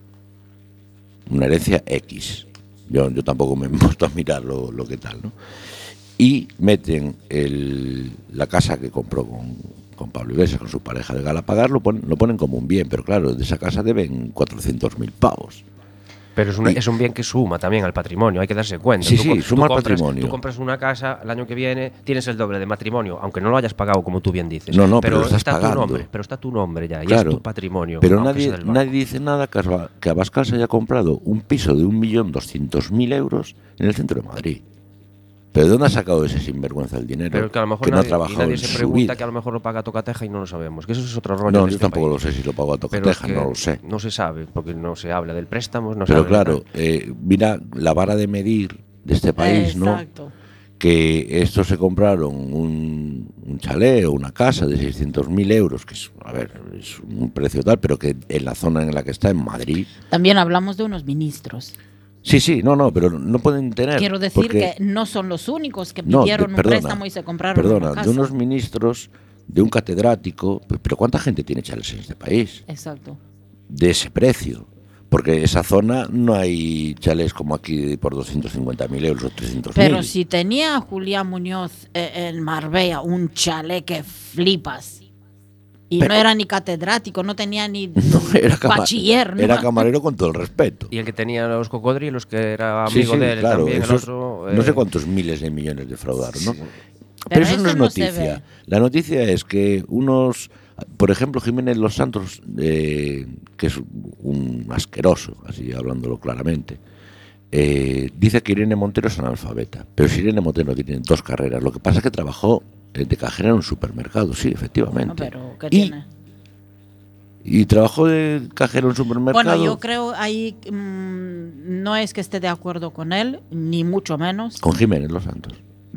Una herencia X. Yo, yo tampoco me he puesto a mirar lo, lo que tal, ¿no? Y meten el, la casa que compró con, con Pablo Iglesias, con su pareja de Galapagar, lo ponen, lo ponen como un bien, pero claro, de esa casa deben cuatrocientos mil pavos. Pero es, una- Y- es un bien que suma también al patrimonio, hay que darse cuenta. Sí, Tú sí, co- tú suma al compras- patrimonio. Tú compras una casa, el año que viene tienes el doble de matrimonio, aunque no lo hayas pagado como tú bien dices. No, no, pero lo estás está pagando. tu nombre, pero está tu nombre ya, y Claro, es tu patrimonio. pero aunque nadie, sea del banco. nadie dice nada que, Asba- que Abascal se haya comprado un piso de un millón doscientos mil euros en el centro de Madrid. ¿Pero de dónde ha sacado ese sinvergüenza el dinero? Pero que a lo mejor que no ha nadie, y trabajado nadie en se su pregunta vida. que a lo mejor lo paga Tocateja y no lo sabemos, que eso es otro rollo. No, en yo este tampoco país. lo sé si lo pago a Pero Tocateja, es que no lo sé. No se sabe, porque no se habla del préstamo, no se Pero habla de claro, tal. eh, mira la vara de medir de este país, ¿no? Exacto. Que estos se compraron un, un chalet o una casa de seiscientos mil euros, que es, a ver, es un precio tal, pero que en la zona en la que está, en Madrid. También hablamos de unos ministros. Sí, sí, no, no, pero no pueden tener. Quiero decir porque- que no son los únicos que No, de- pidieron un perdona, préstamo y se compraron Perdona, una casa. de unos ministros, de un catedrático, pero ¿cuánta gente tiene chalets en este país? Exacto. De ese precio. Porque esa zona no hay chalés como aquí por doscientos cincuenta mil euros o trescientos mil. Pero si tenía Julián Muñoz eh, en Marbella un chalet que flipas. Y Pero, no era ni catedrático, no tenía ni no, era cama, bachiller. ¿no? Era camarero con todo el respeto. Y el que tenía los cocodrilos, que era Sí, amigo sí, de él claro, también, el esos, otro. no eh, sé cuántos miles de millones defraudaron, ¿no? Sí. Pero, Pero eso, eso no es no se noticia. ve. La noticia es que unos, por ejemplo, Jiménez Los Santos, eh, que es un asqueroso, así hablándolo claramente, eh, dice que Irene Montero es analfabeta. Pero si Irene Montero tiene dos carreras, lo que pasa es que trabajó de cajera en un supermercado, sí, efectivamente. No, pero ¿qué y, tiene? Y trabajó de cajero en un supermercado. Bueno, yo creo ahí mmm, no es que esté de acuerdo con él, ni mucho menos. Con Jiménez Los Santos.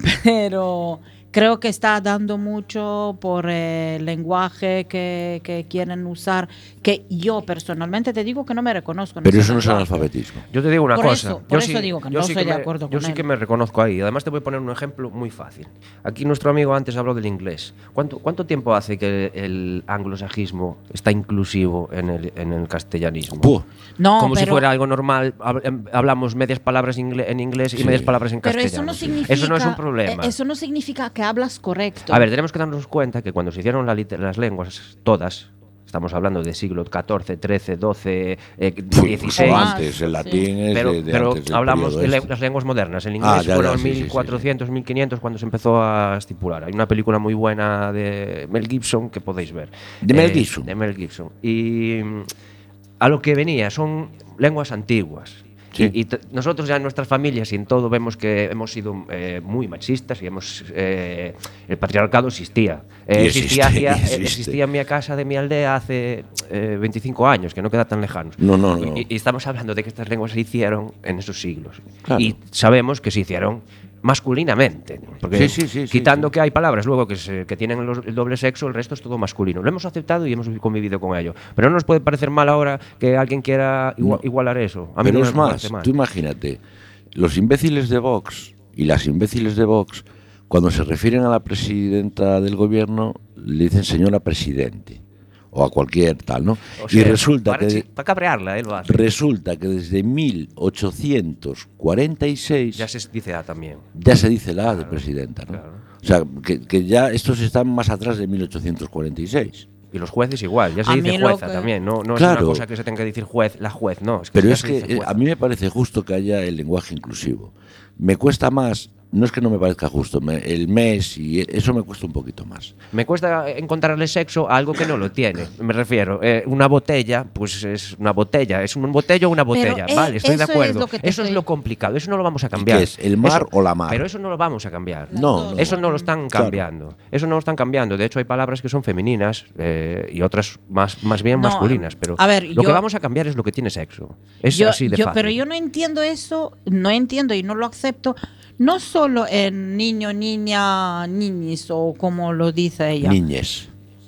Pero creo que está dando mucho por el lenguaje que, que quieren usar, que yo personalmente te digo que no me reconozco en Pero ese eso no es lenguaje. analfabetismo. Yo te digo una Por cosa. eso- por yo eso sí, digo que yo no sí estoy de me- acuerdo Yo con sí él. que me reconozco ahí. Además te voy a poner un ejemplo muy fácil. Aquí nuestro amigo antes habló del inglés. ¿Cuánto, cuánto tiempo hace que el anglosajismo está inclusivo en el, en el castellanismo? Puh. No, Como si pero- fuera algo normal. hab- em, Hablamos medias palabras ingle- en inglés y Sí. medias palabras en Pero castellano. eso no significa. Eso no es un problema. eh, Eso no significa que hablas correcto. A ver, tenemos que darnos cuenta que cuando se hicieron la liter- las lenguas, todas, estamos hablando de siglo catorce, trece, doce, eh, Uy, dieciséis. mucho antes, el latín es Pero, de, de pero antes del hablamos periodo de le- este. las lenguas modernas. El inglés Ah, ya, ya, fueron sí, sí, sí, mil cuatrocientos, mil quinientos cuando se empezó a estipular. Hay una película muy buena de Mel Gibson que podéis ver. ¿De Mel Eh, Gibson? De Mel Gibson. Y mm, a lo que venía son lenguas antiguas. Sí. Y, y t- nosotros ya en nuestras familias y en todo vemos que hemos sido eh, muy machistas y hemos eh, el patriarcado existía. Eh, Y existía, existe, hacia- y existe. existía en mi casa de mi aldea hace eh, veinticinco años, que no queda tan lejanos. No, no, no. Y, y estamos hablando de que estas lenguas se hicieron en esos siglos. Claro. Y sabemos que se hicieron masculinamente. Porque Sí, sí, sí, sí, quitando sí. que hay palabras luego que, se- que tienen los- el doble sexo, el resto es todo masculino. Lo hemos aceptado y hemos convivido con ello. Pero no nos puede parecer mal ahora que alguien quiera igua- No. igualar eso. A mí Pero no es me más, parece mal. tú imagínate, los imbéciles de Vox y las imbéciles de Vox, cuando se refieren a la presidenta del gobierno, le dicen señora presidente o a cualquier tal, ¿no? O y sea, resulta para, que chi- para cabrearla, él lo hace. resulta que desde mil ochocientos cuarenta y seis Ya se dice A también. ya se dice la A de presidenta, ¿no? claro. O sea, que, que ya estos están más atrás de mil ochocientos cuarenta y seis. Y los jueces igual, ya se A dice mí lo jueza que- también. No, no es Claro. una cosa que se tenga que decir juez, la juez, no. Es que Pero ya es se que dice eh, jueza. a mí me parece justo que haya el lenguaje inclusivo. Me cuesta más, no es que no me parezca justo, me- el mes y eso me cuesta un poquito más. Me cuesta encontrarle sexo a algo que no lo tiene. Me refiero, eh, una botella, pues es una botella. ¿Es un botello o una botella? eh, vale, estoy de eso es acuerdo. lo que te eso es estoy- lo complicado, eso no lo vamos a cambiar. ¿Qué es, el mar Eso- o la mar? Pero eso no lo vamos a cambiar. No, no. Eso no lo están Claro. cambiando. Eso no lo están cambiando. De hecho, hay palabras que son femeninas eh, y otras más, más bien No, masculinas. Pero a ver, lo yo- que vamos a cambiar es lo que tiene sexo. Es Yo- así de yo- fácil. Pero yo no entiendo eso, no entiendo y no lo acepto, no solo en niño, niña, niñis o como lo dice ella. Niñes.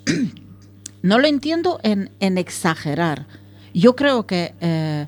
No lo entiendo en, en exagerar. Yo creo que eh,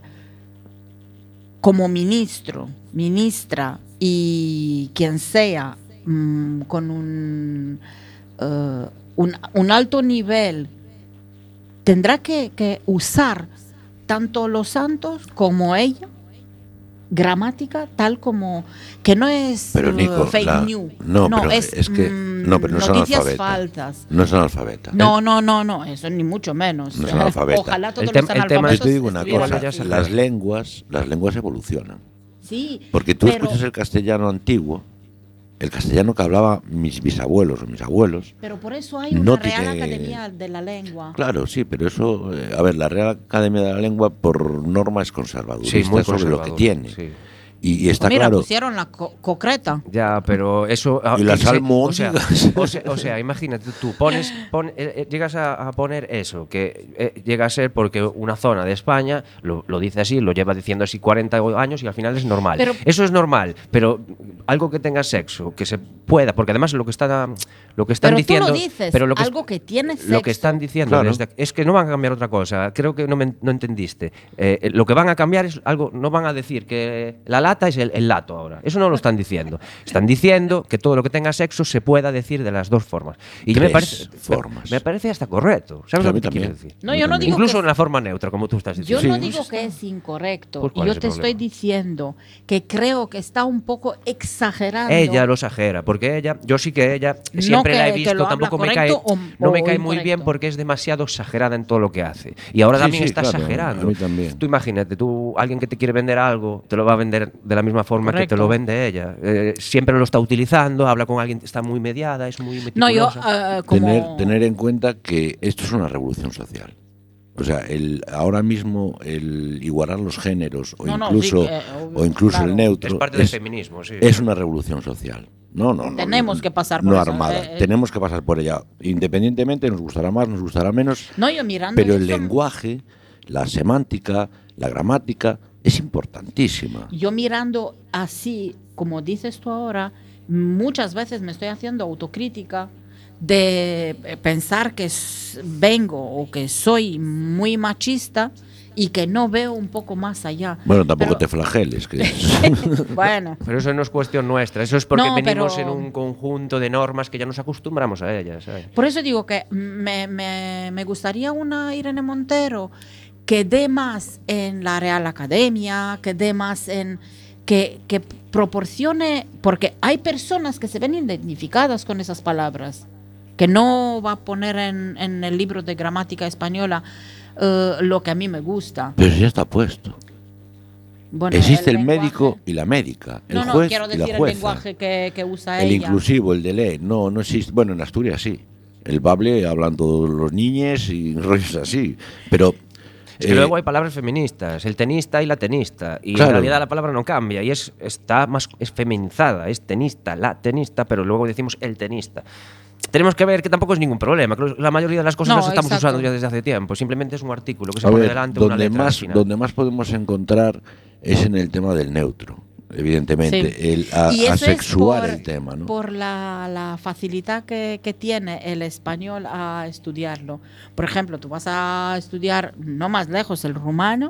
como ministro, ministra y quien sea mm, con un, eh, un, un alto nivel, tendrá que, que usar tanto los santos como ella gramática tal como que no es Pero uh, Nico, fake la- news, no, pero es, es que mm, no, pero no es noticias analfabeta. faltas. No es analfabeta. No, no, no, no, eso ni mucho menos. No es analfabeta. Ojalá todos El tem- los el tema es- Yo te digo una estuvieran cosa, ya así. se- las lenguas, las lenguas evolucionan. Sí, Porque tú pero, escuchas el castellano antiguo, el castellano que hablaba mis bisabuelos o mis abuelos. pero por eso hay una no Real tiene- Academia de la Lengua. Claro, sí, pero eso, eh, a ver, la Real Academia de la Lengua por norma es conservadorista Sí, muy sobre lo que conservador, tiene. sí. Y, y está Mira, claro. pusieron la co- concreta. Ya, pero eso. ah, Y las sí, almóndigas. O sea, o sea, o sea, imagínate, tú pones, pon- eh, eh, llegas a, a poner eso, que eh, llega a ser porque una zona de España lo, lo dice así, lo lleva diciendo así cuarenta años y al final es normal. Pero- eso es normal, pero algo que tenga sexo, que se pueda, porque además lo que está, lo que están Pero diciendo, tú lo dices, pero lo que, algo que tiene sexo. lo que están diciendo Claro. desde- es que no van a cambiar otra cosa. Creo que no, me, no entendiste. Eh, eh, lo que van a cambiar es algo, no van a decir que la lata lata es el, el lato ahora. Eso no lo están diciendo. Están diciendo que todo lo que tenga sexo se pueda decir de las dos formas. Y Tres me parece, formas. Me parece hasta correcto. ¿Sabes Sí, a lo mí que te quiero también. decir? No, yo no digo Incluso que- en la forma neutra, como tú estás Yo diciendo. no Sí. digo que es incorrecto. Pues, ¿cuál Yo es el te estoy problema? diciendo que creo que está un poco exagerando. Ella lo exagera, porque ella, yo sí que ella siempre que- la he que visto, lo habla tampoco me cae, correcto o- no me o cae muy incorrecto. bien porque es demasiado exagerada en todo lo que hace. Y ahora Sí, también sí, está claro, exagerando. a mí también. Tú imagínate, tú, alguien que te quiere vender algo, te lo va a vender de la misma forma que te Correcto. lo vende ella. Eh, siempre lo está utilizando, habla con alguien que está muy mediada, es muy No, yo meticulosa. eh, como Tener, tener en cuenta que esto es una revolución social. O sea, el, ahora mismo el igualar los géneros o No, no, incluso, sí, que, obvio, o incluso claro. el neutro Es parte del feminismo, sí. es una revolución social. No, no, no. Tenemos no, que pasar no por eso, armada. eh, eh. Tenemos que pasar por ella. Independientemente, nos gustará más, nos gustará menos. No, yo mirando Pero el eso- lenguaje, la semántica, la gramática es importantísima. yo mirando así, como dices tú ahora, muchas veces me estoy haciendo autocrítica de eh, pensar que s- vengo o que soy muy machista y que no veo un poco más allá. Bueno, tampoco Pero- te flageles. Que Bueno, Pero eso no es cuestión nuestra, eso es porque No, venimos pero- en un conjunto de normas que ya nos acostumbramos a ellas. ¿sabes? por eso digo que me, me- me gustaría una Irene Montero que dé más en la Real Academia, que dé más en... Que, que proporcione, porque hay personas que se ven identificadas con esas palabras, que no va a poner en, en el libro de gramática española eh, lo que a mí me gusta. Pero ya está puesto. Bueno, Existe el, lenguaje- médico y la médica, el No, no, juez quiero y decir la el jueza. lenguaje que, que usa El ella. inclusivo, el de ley, no, no existe. Bueno, en Asturias sí. El bable hablan todos los niños y rollos así. Pero Es que eh, luego hay palabras feministas, el tenista y la tenista, y Claro. en realidad la palabra no cambia y es está más es feminizada, es tenista, la tenista, pero luego decimos el tenista. Tenemos que ver que tampoco es ningún problema, que la mayoría de las cosas No, las estamos exacto. usando ya desde hace tiempo, simplemente es un artículo que se a pone ver, delante una donde letra al más, final. donde más podemos encontrar es en el tema del neutro, evidentemente, Sí. el a- Y eso es asexuar por- el tema, ¿no? Por la, la facilidad que, que tiene el español a estudiarlo. Por ejemplo, tú vas a estudiar no más lejos el rumano,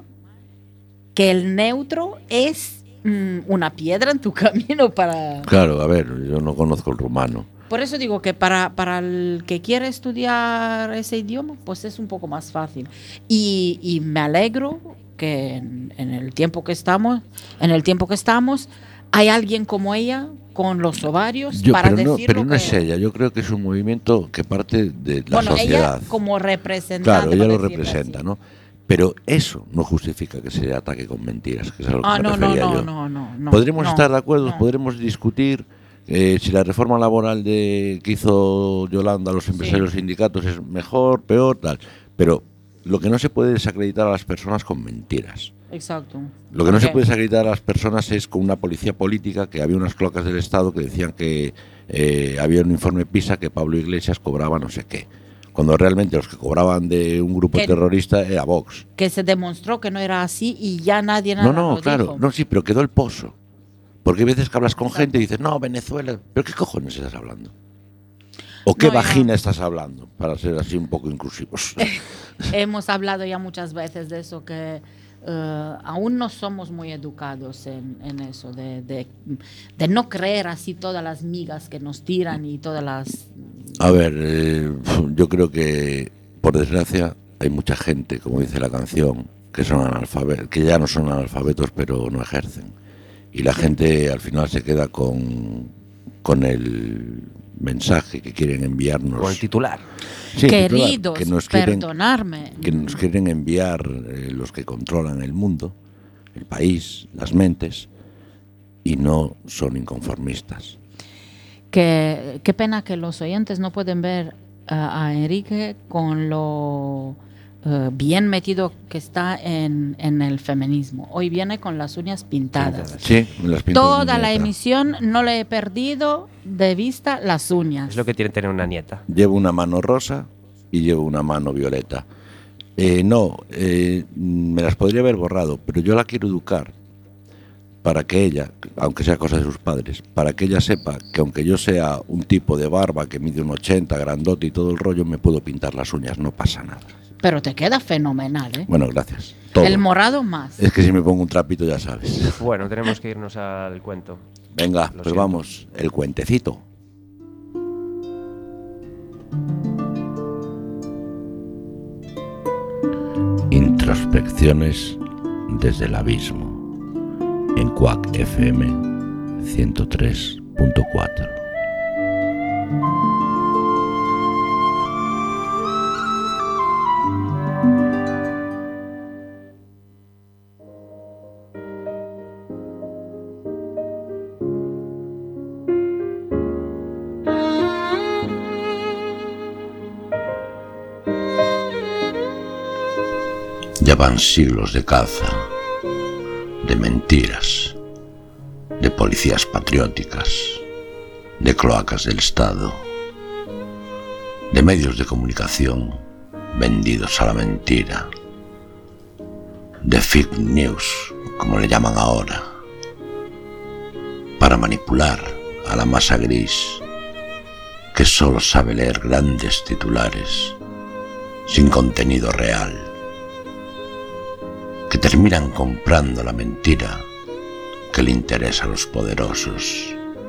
que el neutro es mm, una piedra en tu camino para... Claro, a ver, yo no conozco el rumano. Por eso digo que para, para el que quiere estudiar ese idioma, pues es un poco más fácil. Y, y me alegro que en, en el tiempo que estamos, en el tiempo que estamos, hay alguien como ella con los ovarios Yo, para pero no, decir pero lo no que es ella, yo creo que es un movimiento que parte de la bueno, sociedad. ella como representante. Claro, ella por lo decirlo representa, así. ¿no? Pero eso no justifica que se ataque con mentiras, que es a lo que Ah, me no, no, refería no, yo. no, no, no, Podremos no, estar de acuerdo, no. podremos discutir eh, si la reforma laboral de que hizo Yolanda a los empresarios Sí. sindicatos es mejor, peor, tal. Pero lo que no se puede desacreditar a las personas con mentiras. Exacto. Lo que no se Ok. puede desacreditar a las personas es con una policía política, que había unas cloacas del Estado que decían que eh, había un informe PISA que Pablo Iglesias cobraba no sé qué. Cuando realmente los que cobraban de un grupo Que- terrorista era Vox. Que se demostró que no era así y ya nadie No, nada no, lo claro, dijo. no, sí, pero quedó el pozo. Porque hay veces que hablas con gente y dices, no, Venezuela, ¿pero qué cojones estás hablando? ¿O qué No, ya. vagina estás hablando? Para ser así un poco inclusivos. Hemos hablado ya muchas veces de eso, que eh, aún no somos muy educados en, en eso, de, de, de no creer así todas las migas que nos tiran y todas las... A ver, eh, yo creo que, por desgracia, hay mucha gente, como dice la canción, que son analfabetos, que ya no son analfabetos, pero no ejercen. Y la gente al final se queda con, con el mensaje que quieren enviarnos. Con el titular. Sí, el titular, Queridos, que nos quieren, perdonarme. que nos quieren enviar eh, los que controlan el mundo, el país, las mentes, y no son inconformistas. Que, qué pena que los oyentes no pueden ver a, a Enrique con lo eh, bien metido que está en, en el feminismo. Hoy viene con las uñas pintadas. Sí, me las pinto de Toda la nieta. emisión no le he perdido de vista las uñas. Es lo que tiene tener una nieta. Llevo una mano rosa y llevo una mano violeta. Eh, no, eh, me las podría haber borrado, pero yo la quiero educar para que ella, aunque sea cosa de sus padres, para que ella sepa que aunque yo sea un tipo de barba que mide un ochenta, grandote y todo el rollo, me puedo pintar las uñas, no pasa nada. Pero te queda fenomenal, ¿eh? Bueno, gracias. Todo. El morado más. Es que si me pongo un trapito ya sabes. Bueno, tenemos que irnos al cuento. Venga, Lo pues siento. vamos, el cuentecito. Introspecciones desde el abismo, en Quack F M ciento tres punto cuatro. Ya van siglos de caza, de mentiras, de policías patrióticas, de cloacas del Estado, de medios de comunicación vendidos a la mentira, de fake news, como le llaman ahora, para manipular a la masa gris que solo sabe leer grandes titulares sin contenido real, que terminan comprando la mentira que le interesa a los poderosos.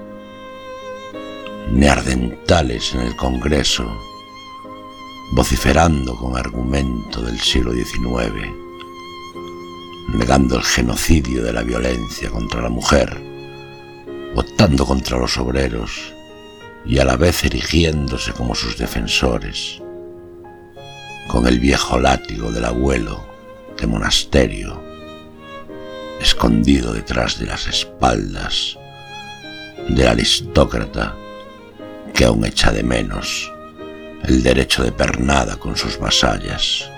Neandertales en el Congreso, vociferando con argumento del siglo diecinueve, negando el genocidio de la violencia contra la mujer, votando contra los obreros y a la vez erigiéndose como sus defensores, con el viejo látigo del abuelo de monasterio, escondido detrás de las espaldas del aristócrata que aún echa de menos el derecho de pernada con sus vasallas.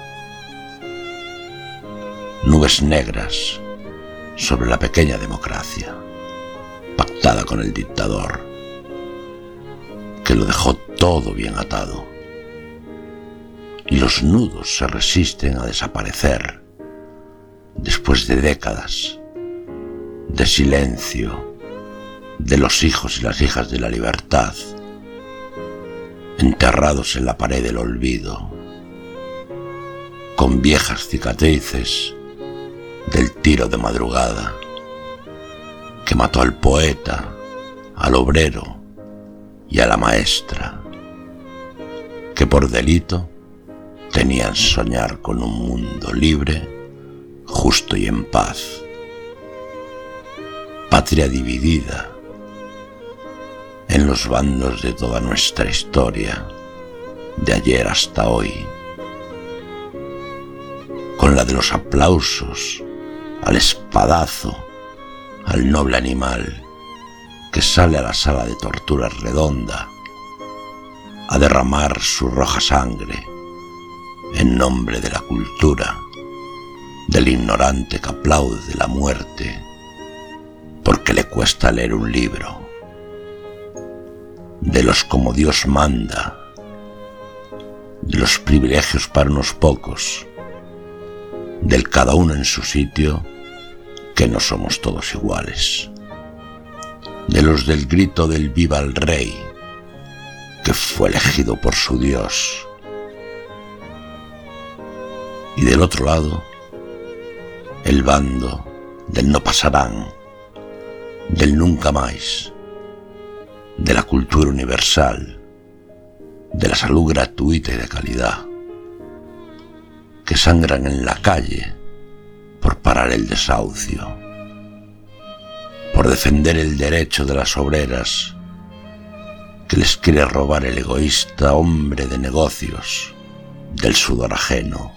Nubes negras sobre la pequeña democracia, pactada con el dictador, que lo dejó todo bien atado, y los nudos se resisten a desaparecer después de décadas de silencio de los hijos y las hijas de la libertad, enterrados en la pared del olvido, con viejas cicatrices del tiro de madrugada que mató al poeta, al obrero y a la maestra, que por delito tenían soñar con un mundo libre, justo y en paz. Patria dividida en los bandos de toda nuestra historia, de ayer hasta hoy, con la de los aplausos al espadazo, al noble animal que sale a la sala de torturas redonda a derramar su roja sangre en nombre de la cultura, del ignorante que aplaude la muerte porque le cuesta leer un libro, de los como Dios manda, de los privilegios para unos pocos, del cada uno en su sitio, que no somos todos iguales, de los del grito del viva el rey, que fue elegido por su Dios, y del otro lado, el bando del no pasarán, del nunca más, de la cultura universal, de la salud gratuita y de calidad, que sangran en la calle por parar el desahucio, por defender el derecho de las obreras que les quiere robar el egoísta hombre de negocios del sudor ajeno,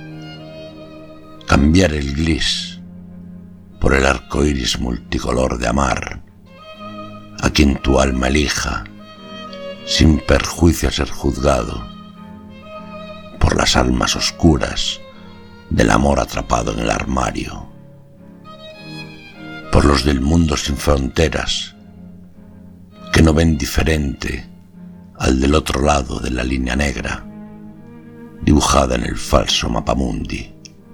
cambiar el gris por el arco iris multicolor de amar a quien tu alma elija, sin perjuicio a ser juzgado por las almas oscuras del amor atrapado en el armario, por los del mundo sin fronteras que no ven diferente al del otro lado de la línea negra dibujada en el falso mapamundi.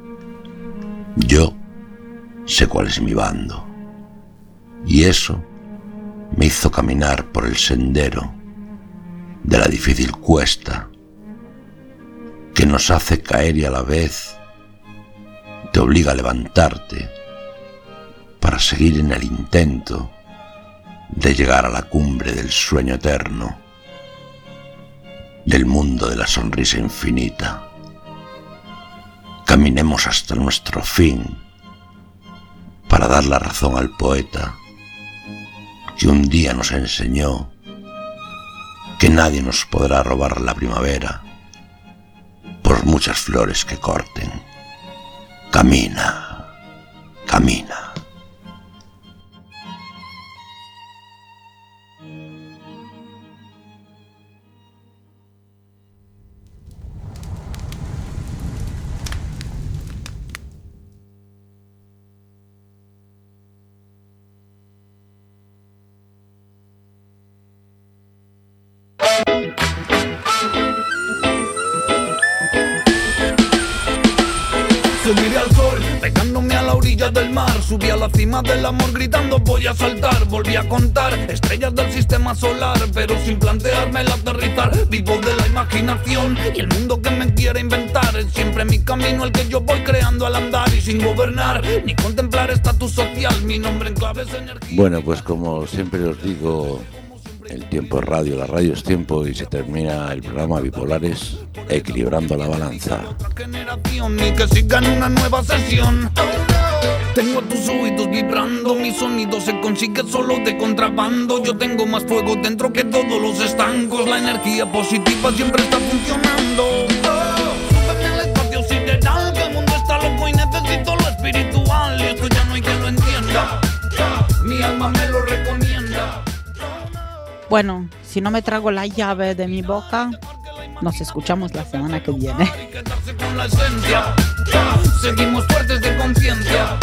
Yo sé cuál es mi bando, y eso me hizo caminar por el sendero de la difícil cuesta que nos hace caer y a la vez te obliga a levantarte para seguir en el intento de llegar a la cumbre del sueño eterno, del mundo de la sonrisa infinita. Caminemos hasta nuestro fin para dar la razón al poeta que un día nos enseñó que nadie nos podrá robar la primavera por muchas flores que corten. Camina, camina. Subiré al sol, pegándome a la orilla del mar. Subí a la cima del amor gritando voy a saltar. Volví a contar estrellas del sistema solar, pero sin plantearme el aterrizar. Vivo de la imaginación y el mundo que me quiere inventar. Es siempre mi camino el que yo voy creando al andar. Y sin gobernar ni contemplar estatus social, mi nombre en clave es energía. Bueno, pues como siempre os digo, el tiempo es radio, la radio es tiempo y se termina el programa Bipolares equilibrando la balanza. Generación y que sigan una nueva sesión. Tengo tus oídos vibrando, mi sonido se consigue solo de contrabando. Yo tengo más fuego dentro que todos los estancos. La energía positiva siempre está funcionando. Súbeme al espacio sideral, que el mundo está loco y necesito lo espiritual. Y esto ya no hay quien lo entienda. Mi alma me lo recomienda. Bueno, si no me trago la llave de mi boca, nos escuchamos la semana que viene. Con la esencia, seguimos fuertes de conciencia.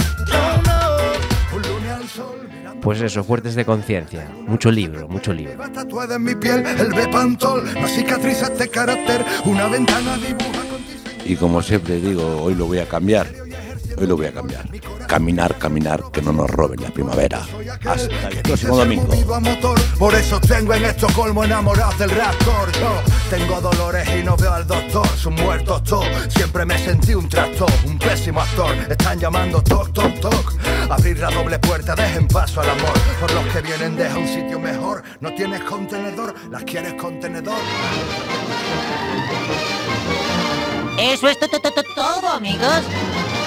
Pues eso, fuertes de conciencia. Mucho libro, mucho libro. Tatuada en mi piel, el Bepantol, no cicatrices de carácter, una ventana dibuja con ti. Y como siempre digo, hoy lo voy a cambiar. Hoy lo voy a cambiar. Caminar, caminar, que no nos roben la primavera. Hasta el próximo domingo. Por eso tengo en Estocolmo enamorados del raptor. Yo tengo dolores y no veo al doctor. Son muertos todos. Siempre me sentí un tractor, un pésimo actor. Están llamando toc, toc, toc. Abrir la doble puerta, dejen paso al amor. Por los que vienen deja un sitio mejor. No tienes contenedor, las quieres contenedor. Eso es todo, amigos.